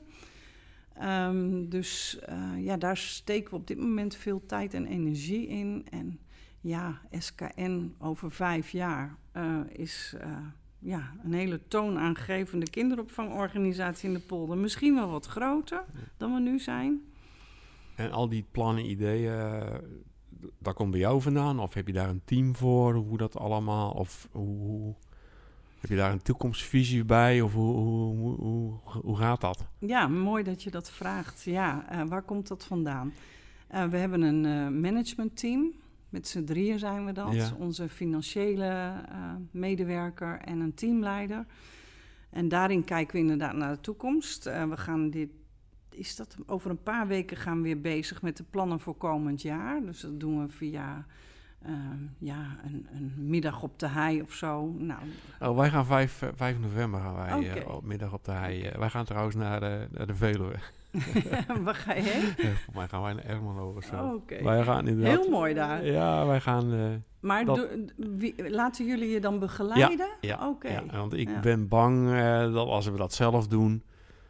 Um, dus uh, ja, daar steken we op dit moment veel tijd en energie in. En ja, S K N over vijf jaar uh, is uh, ja, een hele toonaangevende kinderopvangorganisatie in de polder. Misschien wel wat groter dan we nu zijn. En al die plannen, ideeën, dat komt bij jou vandaan? Of heb je daar een team voor? Hoe dat allemaal? Of hoe, heb je daar een toekomstvisie bij? Of hoe, hoe, hoe, hoe, hoe gaat dat? Ja, mooi dat je dat vraagt. Ja, uh, waar komt dat vandaan? Uh, we hebben een uh, managementteam. Met z'n drieën zijn we dat. Ja. Onze financiële uh, medewerker en een teamleider. En daarin kijken we inderdaad naar de toekomst. Uh, we gaan dit, is dat over een paar weken gaan we weer bezig met de plannen voor komend jaar. Dus dat doen we via uh, ja, een, een middag op de hei of zo. Nou, oh, wij gaan vijf november gaan wij okay. uh, op middag op de hei. Uh, wij gaan trouwens naar de, naar de Veluwe. Waar ga je heen? Ja, voor mij gaan wij naar Ermelo of zo. Oh, okay. Wij gaan inderdaad, heel mooi daar. Ja, wij gaan... Uh, maar dat... do, wie, laten jullie je dan begeleiden? Ja, ja, okay. ja want ik ja. ben bang uh, dat als we dat zelf doen...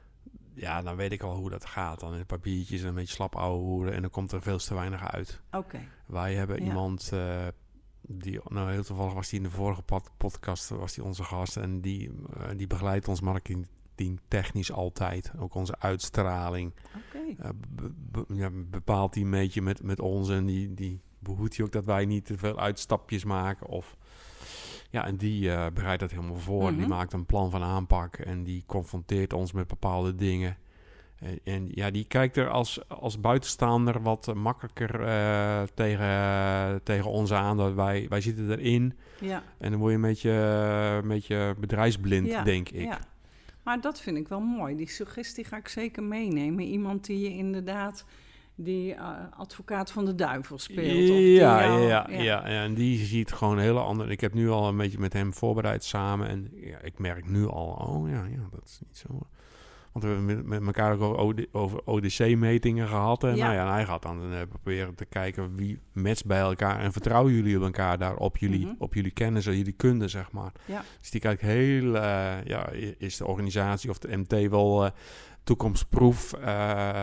Ja, dan weet ik al hoe dat gaat. Dan in papiertjes en een beetje slap ouwe hoeren... en dan komt er veel te weinig uit. Okay. Wij hebben ja. iemand... Uh, die, nou, heel toevallig was die in de vorige pod- podcast... was die onze gast en die, uh, die begeleidt ons marketing... technisch altijd, ook onze uitstraling. Okay. Uh, be, be, ja, bepaalt die een beetje met, met ons en die, die behoedt hij ook dat wij niet te veel uitstapjes maken. Of, ja, en die uh, bereidt dat helemaal voor. Mm-hmm. Die maakt een plan van aanpak en die confronteert ons met bepaalde dingen. En, en ja, die kijkt er als, als buitenstaander wat makkelijker uh, tegen, uh, tegen ons aan. Dat wij, wij zitten erin. Ja. En dan word je een beetje, uh, een beetje bedrijfsblind, ja. denk ik. Ja. Maar dat vind ik wel mooi. Die suggestie ga ik zeker meenemen. Iemand die je inderdaad die uh, advocaat van de duivel speelt. Of ja, jou, ja, ja, ja, ja. En die ziet gewoon een hele andere... Ik heb nu al een beetje met hem voorbereid samen. En ja, ik merk nu al... Oh ja, ja, dat is niet zo... Want we hebben met, met elkaar ook over, over O D C-metingen gehad. En, ja. Nou ja, en hij gaat dan uh, proberen te kijken wie matcht bij elkaar. En vertrouwen jullie op elkaar daar op jullie, mm-hmm. op jullie kennis en jullie kunde, zeg maar. Ja. Dus die kijkt heel... Uh, ja, is de organisatie of de M T wel uh, toekomstproef? Uh,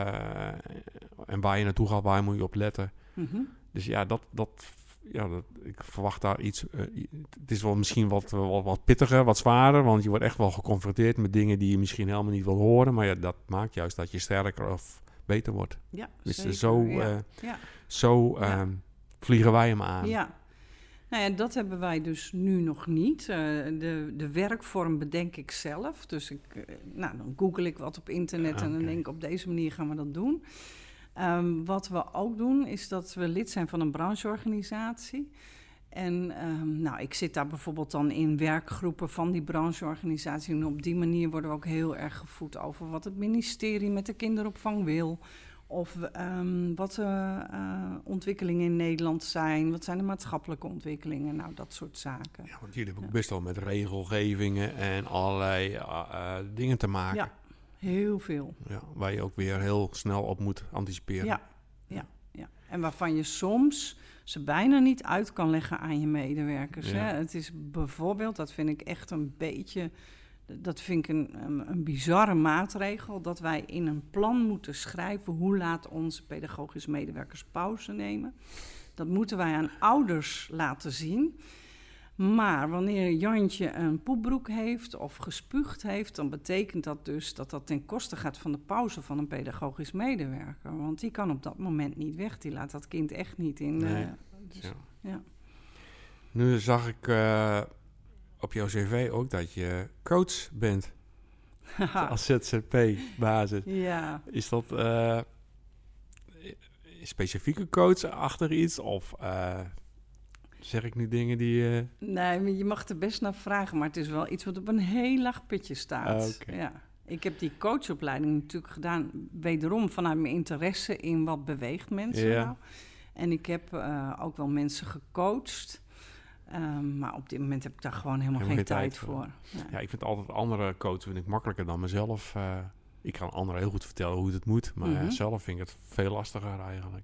en waar je naartoe gaat, waar moet je op letten? Mm-hmm. Dus ja, dat... dat Ja, dat, ik verwacht daar iets... Uh, het is wel misschien wat, wat, wat pittiger, wat zwaarder... want je wordt echt wel geconfronteerd met dingen... die je misschien helemaal niet wil horen... maar ja, dat maakt juist dat je sterker of beter wordt. Ja, dus zeker, zo, ja. Uh, ja. zo uh, ja. vliegen wij hem aan. Ja. Nou ja, dat hebben wij dus nu nog niet. Uh, de, de werkvorm bedenk ik zelf. Dus ik, uh, nou, dan google ik wat op internet... Okay. en dan denk ik, op deze manier gaan we dat doen... Um, wat we ook doen, is dat we lid zijn van een brancheorganisatie. En um, nou, ik zit daar bijvoorbeeld dan in werkgroepen van die brancheorganisatie. En op die manier worden we ook heel erg gevoed over wat het ministerie met de kinderopvang wil. Of um, wat de uh, ontwikkelingen in Nederland zijn. Wat zijn de maatschappelijke ontwikkelingen? Nou, dat soort zaken. Ja, want jullie hebben ook ja. best wel met regelgevingen en allerlei uh, uh, dingen te maken. Ja. Heel veel. Ja, waar je ook weer heel snel op moet anticiperen. Ja, ja, ja. En waarvan je soms ze bijna niet uit kan leggen aan je medewerkers. Ja. Hè? Het is bijvoorbeeld, dat vind ik echt een beetje... Dat vind ik een, een, een bizarre maatregel... dat wij in een plan moeten schrijven... hoe laat onze pedagogische medewerkers pauze nemen. Dat moeten wij aan ouders laten zien... Maar wanneer Jantje een poepbroek heeft of gespuugd heeft... dan betekent dat dus dat dat ten koste gaat van de pauze van een pedagogisch medewerker. Want die kan op dat moment niet weg. Die laat dat kind echt niet in. Nee. Uh, dus, ja. Ja. Nu zag ik uh, op jouw cv ook dat je coach bent. Als Z Z P-basis. Ja. Is dat uh, specifieke coach achter iets of... Uh, Zeg ik nu dingen die... Uh... Nee, je mag er best naar vragen, maar het is wel iets wat op een heel laag pitje staat. Uh, okay. Ja. Ik heb die coachopleiding natuurlijk gedaan, wederom vanuit mijn interesse in wat beweegt mensen ja. nou. En ik heb uh, ook wel mensen gecoacht, um, maar op dit moment heb ik daar gewoon helemaal, helemaal geen, geen tijd, tijd voor. voor. Nee. Ja, ik vind altijd andere coachen vind ik makkelijker dan mezelf. Uh, ik kan anderen heel goed vertellen hoe het moet, maar mm-hmm. zelf vind ik het veel lastiger eigenlijk.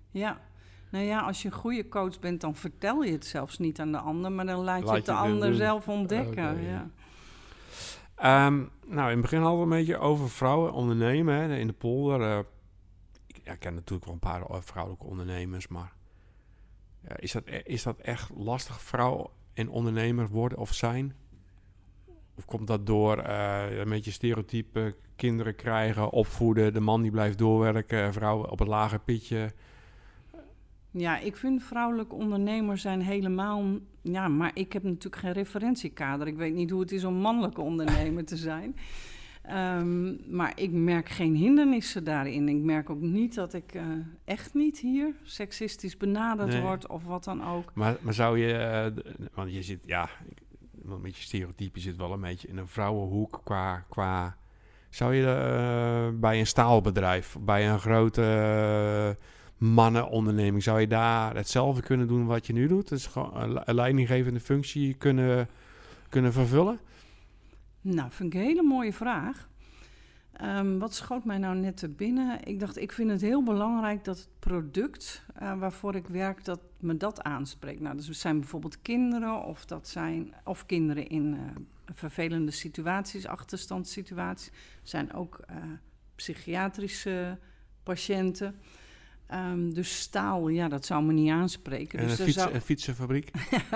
Ja. Nou ja, als je een goede coach bent, dan vertel je het zelfs niet aan de ander, maar dan laat, laat je het de, de ander doen. zelf ontdekken. Okay. Ja. Um, nou, in het begin hadden we een beetje over vrouwen ondernemen, hè, in de polder. Uh, ik, ja, ik ken natuurlijk wel een paar vrouwelijke ondernemers, maar uh, is, dat, is dat echt lastig, vrouw en ondernemer worden of zijn? Of komt dat door uh, een beetje stereotype, kinderen krijgen, opvoeden, de man die blijft doorwerken, vrouwen op het lage pitje? Ja, ik vind vrouwelijke ondernemers zijn helemaal... Ja, maar ik heb natuurlijk geen referentiekader. Ik weet niet hoe het is om mannelijke ondernemer te zijn. Um, maar ik merk geen hindernissen daarin. Ik merk ook niet dat ik uh, echt niet hier seksistisch benaderd nee. word of wat dan ook. Maar, maar zou je... Uh, want je zit, ja... een beetje stereotype, zit wel een beetje in een vrouwenhoek qua... qua zou je uh, bij een staalbedrijf, bij een grote... Uh, mannenonderneming, zou je daar hetzelfde kunnen doen wat je nu doet? Dus gewoon een leidinggevende functie kunnen, kunnen vervullen? Nou, vind ik een hele mooie vraag. Um, wat schoot mij nou net te binnen? Ik dacht, ik vind het heel belangrijk dat het product uh, waarvoor ik werk, dat me dat aanspreekt. Nou, dus het zijn bijvoorbeeld kinderen of dat zijn of kinderen in uh, vervelende situaties, achterstandssituaties. Er zijn ook uh, psychiatrische patiënten. Um, dus staal, ja, dat zou me niet aanspreken. En dus een, fiets, zou... een fietsenfabriek?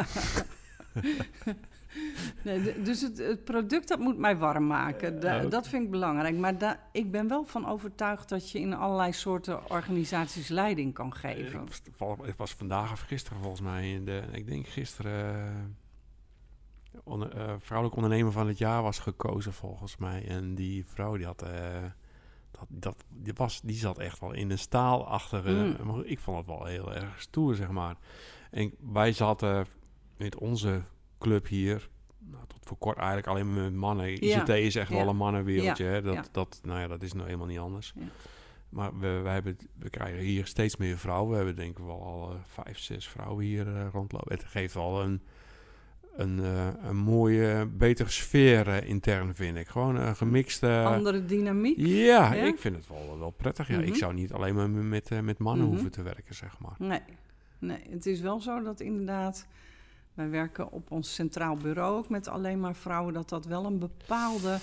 nee, d- dus het, het product, dat moet mij warm maken. Da- okay. Dat vind ik belangrijk. Maar da- ik ben wel van overtuigd dat je in allerlei soorten organisaties leiding kan geven. Ik was, ik was vandaag of gisteren volgens mij, in de, ik denk gisteren... Uh, onder, uh, vrouwelijk ondernemer van het jaar was gekozen volgens mij. En die vrouw die had... Uh, Dat, dat, die, was, die zat echt wel in een staal achter. Mm. Ik vond het wel heel erg stoer, zeg maar. En wij zaten met onze club hier... Nou, tot voor kort eigenlijk alleen maar met mannen. I C T ja. is echt ja. wel een mannenwereldje. Ja. Hè? Dat, ja. dat, nou ja, dat is nou helemaal niet anders. Ja. Maar we, we, hebben, we krijgen hier steeds meer vrouwen. We hebben denk ik wel al uh, vijf, zes vrouwen hier uh, rondlopen. Het geeft al een... Een, uh, een mooie, betere sfeer uh, intern, vind ik. Gewoon een gemixte... Andere dynamiek. Ja, ja, ik vind het wel, wel prettig. Ja. Mm-hmm. Ik zou niet alleen maar met, uh, met mannen mm-hmm. hoeven te werken, zeg maar. Nee. nee, het is wel zo dat inderdaad... Wij werken op ons centraal bureau ook met alleen maar vrouwen... dat dat wel een bepaalde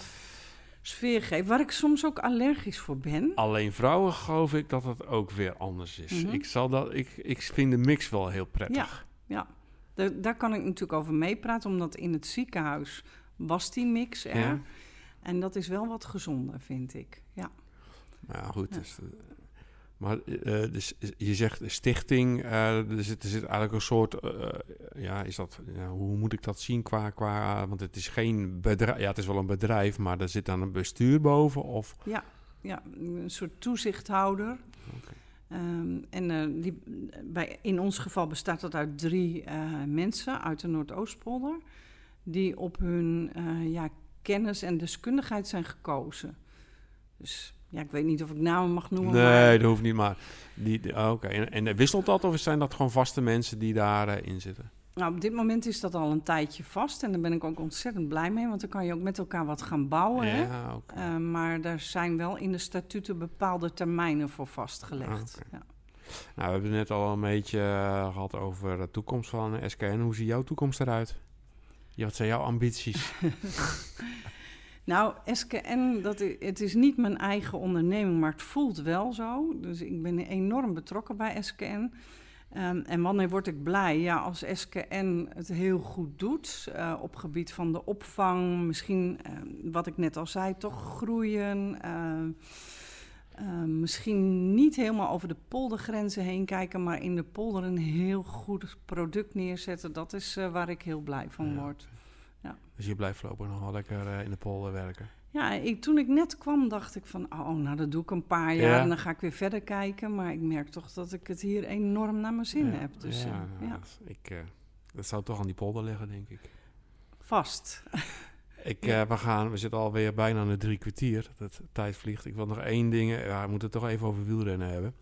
sfeer geeft... waar ik soms ook allergisch voor ben. Alleen vrouwen geloof ik dat dat ook weer anders is. Mm-hmm. Ik, zal dat, ik, ik vind de mix wel heel prettig. Ja, ja. Daar, daar kan ik natuurlijk over meepraten, omdat in het ziekenhuis was die mix er. Ja. En dat is wel wat gezonder, vind ik. Ja. Nou goed, ja. Dus, uh, maar uh, dus, je zegt stichting, uh, er, zit, er zit eigenlijk een soort, uh, ja, is dat, ja, hoe moet ik dat zien qua, qua, want het is geen bedrijf, ja, het is wel een bedrijf, maar er zit dan een bestuur boven, of? Ja, ja, een soort toezichthouder. Okay. Um, en uh, die, bij, in ons geval bestaat dat uit drie uh, mensen uit de Noordoostpolder... die op hun uh, ja, kennis en deskundigheid zijn gekozen. Dus ja, ik weet niet of ik namen mag noemen. Nee, maar... dat hoeft niet, maar... Die, die, Oké, okay. en, en wisselt dat of zijn dat gewoon vaste mensen die daarin uh, zitten? Nou, op dit moment is dat al een tijdje vast en daar ben ik ook ontzettend blij mee, want dan kan je ook met elkaar wat gaan bouwen. Ja, hè? Okay. Uh, maar daar zijn wel in de statuten bepaalde termijnen voor vastgelegd. Okay. Ja. Nou, we hebben het net al een beetje uh, gehad over de toekomst van S K N. Hoe ziet jouw toekomst eruit? Ja, wat zijn jouw ambities? Nou, S K N, dat is, het is niet mijn eigen onderneming, maar het voelt wel zo. Dus ik ben enorm betrokken bij S K N. Um, en wanneer word ik blij? Ja, als S K N het heel goed doet uh, op gebied van de opvang, misschien, uh, wat ik net al zei, toch groeien. Uh, uh, misschien niet helemaal over de poldergrenzen heen kijken, maar in de polder een heel goed product neerzetten. Dat is uh, waar ik heel blij van ja. word. Ja. Dus je blijft voorlopig nog wel lekker uh, in de polder werken? Ja, ik, toen ik net kwam dacht ik van, oh, nou dat doe ik een paar jaar ja. en dan ga ik weer verder kijken. Maar ik merk toch dat ik het hier enorm naar mijn zin ja. heb. Dus, ja, uh, nou, ja. Dat, ik, uh, dat zou toch aan die polder liggen, denk ik. Vast. ik, uh, we, gaan, we zitten alweer bijna aan de drie kwartier. Dat de tijd vliegt. Ik wil nog één ding, ja, we moeten het toch even over wielrennen hebben.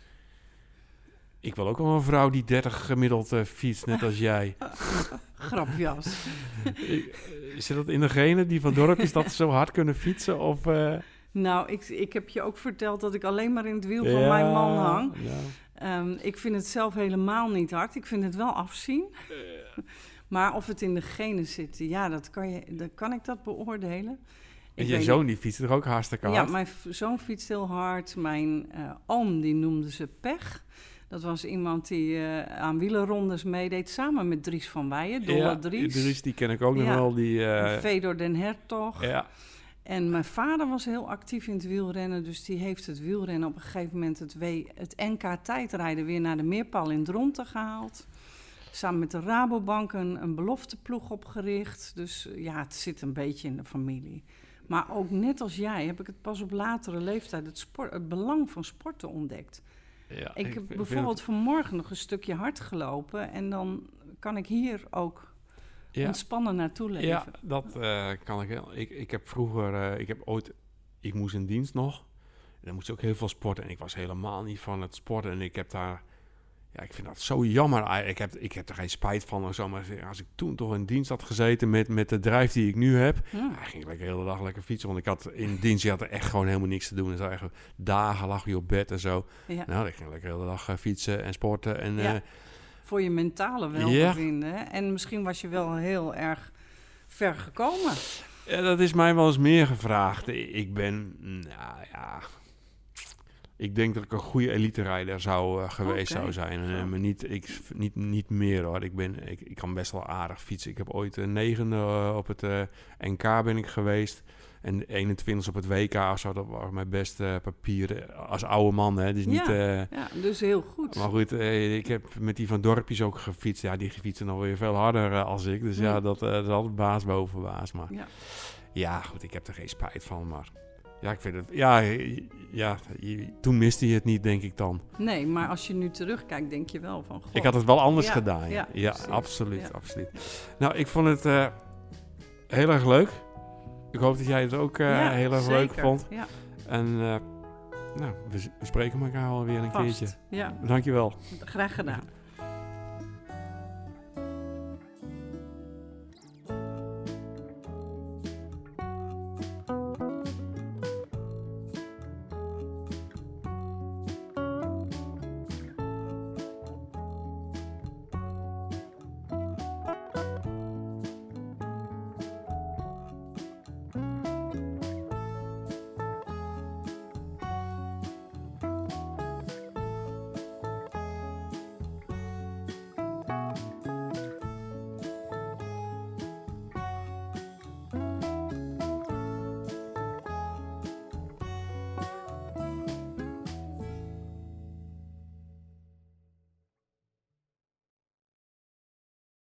Ik wil ook wel een vrouw die dertig gemiddeld uh, fietst, net als jij. Grapjas. Zit dat in degene die van dorp is dat ze zo hard kunnen fietsen? Of, uh... Nou, ik, ik heb je ook verteld dat ik alleen maar in het wiel ja, van mijn man hang. Um, ik vind het zelf helemaal niet hard. Ik vind het wel afzien. Uh. Maar of het in de genen zit, ja, dat kan, je, dat kan ik dat beoordelen. En je zoon die fietst er ook hartstikke hard. Ja, mijn zoon fietst heel hard. Mijn uh, oom, die noemde ze Pech. Dat was iemand die uh, aan wielerrondes meedeed, samen met Dries van Weijen, Dolle ja, Dries. Dries, die ken ik ook nog ja. wel. Die, uh... Fedor den Hertog. Ja. En mijn vader was heel actief in het wielrennen, dus die heeft het wielrennen op een gegeven moment het, w- het N K tijdrijden weer naar de Meerpaal in Dronten gehaald. Samen met de Rabobank een, een belofteploeg opgericht. Dus ja, het zit een beetje in de familie. Maar ook net als jij heb ik het pas op latere leeftijd het, sport, het belang van sporten ontdekt. Ja, ik, ik heb vind, bijvoorbeeld vind vanmorgen nog een stukje hard gelopen en dan kan ik hier ook ja. ontspannen naartoe leven. Ja, dat uh, kan ik heel. Ik, ik heb vroeger, uh, ik heb ooit, ik moest in dienst nog. En dan moest ik ook heel veel sporten en ik was helemaal niet van het sporten en ik heb daar. Ja, ik vind dat zo jammer. Ik heb, ik heb er geen spijt van of zo. Maar als ik toen toch in dienst had gezeten met, met de drijf die ik nu heb... Ja. Ja, ging ik lekker de hele dag lekker fietsen. Want ik had in dienst, je had er echt gewoon helemaal niks te doen. En zo echt dagen lag je op bed en zo. Ja. Nou, ik ging lekker de hele dag fietsen en sporten. En, ja. uh, voor je mentale welbevinden. Ja. En misschien was je wel heel erg ver gekomen. Ja, dat is mij wel eens meer gevraagd. Ik ben, nou ja... Ik denk dat ik een goede elite-rijder zou uh, geweest okay. zou zijn. Uh, maar niet, ik, niet, niet meer hoor. Ik, ben, ik, ik kan best wel aardig fietsen. Ik heb ooit een negende uh, op het uh, N K ben ik geweest. En eenentwintigste op het W K of zo. Dat waren mijn beste papieren als oude man. Hè. Dus niet, ja, uh, ja, dus heel goed. Maar goed, uh, ik heb met die van Dorpjes ook gefietst. Ja, die fietsen nog weer veel harder uh, als ik. Dus ja, ja dat, uh, dat is altijd baas boven baas. Maar ja. ja, goed, ik heb er geen spijt van, maar... Ja, ik vind het... Ja, ja, toen miste je het niet, denk ik dan. Nee, maar als je nu terugkijkt, denk je wel van... God. Ik had het wel anders ja, gedaan. Ja, ja, ja absoluut, ja. absoluut. Nou, ik vond het uh, heel erg leuk. Ik hoop dat jij het ook uh, ja, heel erg zeker. leuk vond. Ja. En uh, nou, we, we spreken elkaar alweer een Vast. keertje. Ja. Dankjewel. Graag gedaan.